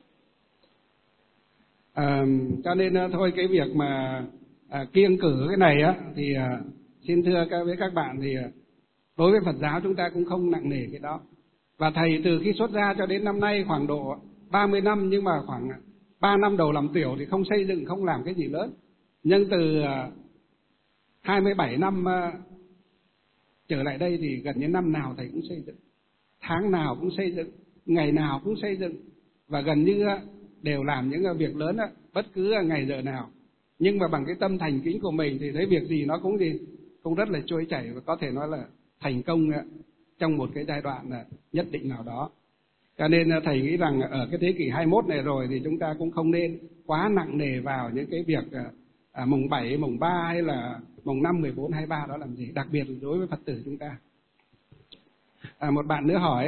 A: Cho nên thôi cái việc mà kiêng cử cái này á thì xin thưa với các bạn thì đối với Phật giáo chúng ta cũng không nặng nề cái đó. Và thầy từ khi xuất gia cho đến năm nay khoảng độ 30 năm, nhưng mà khoảng 3 năm đầu làm tiểu thì không xây dựng, không làm cái gì lớn. Nhưng từ 27 năm trở lại đây thì gần như năm nào thầy cũng xây dựng, tháng nào cũng xây dựng, ngày nào cũng xây dựng, và gần như đều làm những việc lớn bất cứ ngày giờ nào. Nhưng mà bằng cái tâm thành kính của mình thì thấy việc gì nó cũng rất là trôi chảy, và có thể nói là thành công trong một cái giai đoạn nhất định nào đó. Cho nên thầy nghĩ rằng ở cái thế kỷ 21 này rồi thì chúng ta cũng không nên quá nặng nề vào những cái việc mùng 7, mùng 3 hay là mùng 5, 14, 23 đó làm gì, đặc biệt đối với Phật tử chúng ta. Một bạn nữa hỏi: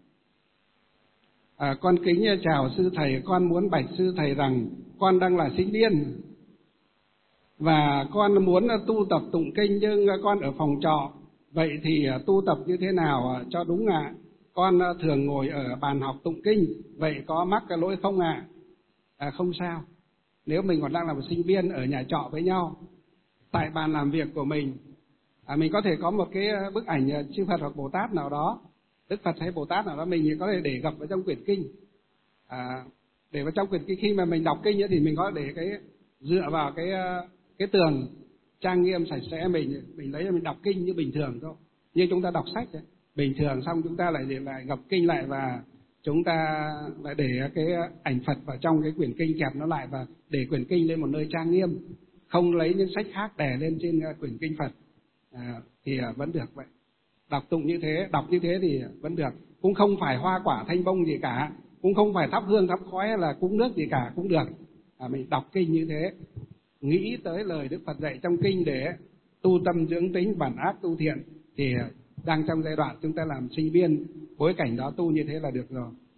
A: con kính chào sư thầy, con muốn bạch sư thầy rằng con đang là sinh viên và con muốn tu tập tụng kinh, nhưng con ở phòng trọ, vậy thì tu tập như thế nào cho đúng ạ? Con thường ngồi ở bàn học tụng kinh, vậy có mắc cái lỗi không ạ? Không sao. Nếu mình còn đang là một sinh viên ở nhà trọ với nhau, tại bàn làm việc của mình có thể có một cái bức ảnh chư Phật hoặc Bồ Tát nào đó, Đức Phật hay Bồ Tát nào đó, mình có thể để gập vào trong quyển kinh. Để vào trong quyển kinh, khi mà mình đọc kinh thì mình có để cái dựa vào cái tường trang nghiêm sạch sẽ, mình lấy ra mình đọc kinh như bình thường thôi, như chúng ta đọc sách ấy. Bình thường, xong chúng ta lại gập kinh lại và chúng ta lại để cái ảnh Phật vào trong cái quyển kinh, kẹp nó lại và để quyển kinh lên một nơi trang nghiêm, không lấy những sách khác đè lên trên quyển kinh Phật, thì vẫn được vậy. Đọc như thế thì vẫn được, cũng không phải hoa quả thanh bông gì cả, cũng không phải thắp hương thắp khói hay là cúng nước gì cả, cũng được. Mình đọc kinh như thế, nghĩ tới lời Đức Phật dạy trong kinh để tu tâm dưỡng tính, bản ác tu thiện, thì đang trong giai đoạn chúng ta làm sinh viên, bối cảnh đó tu như thế là được rồi.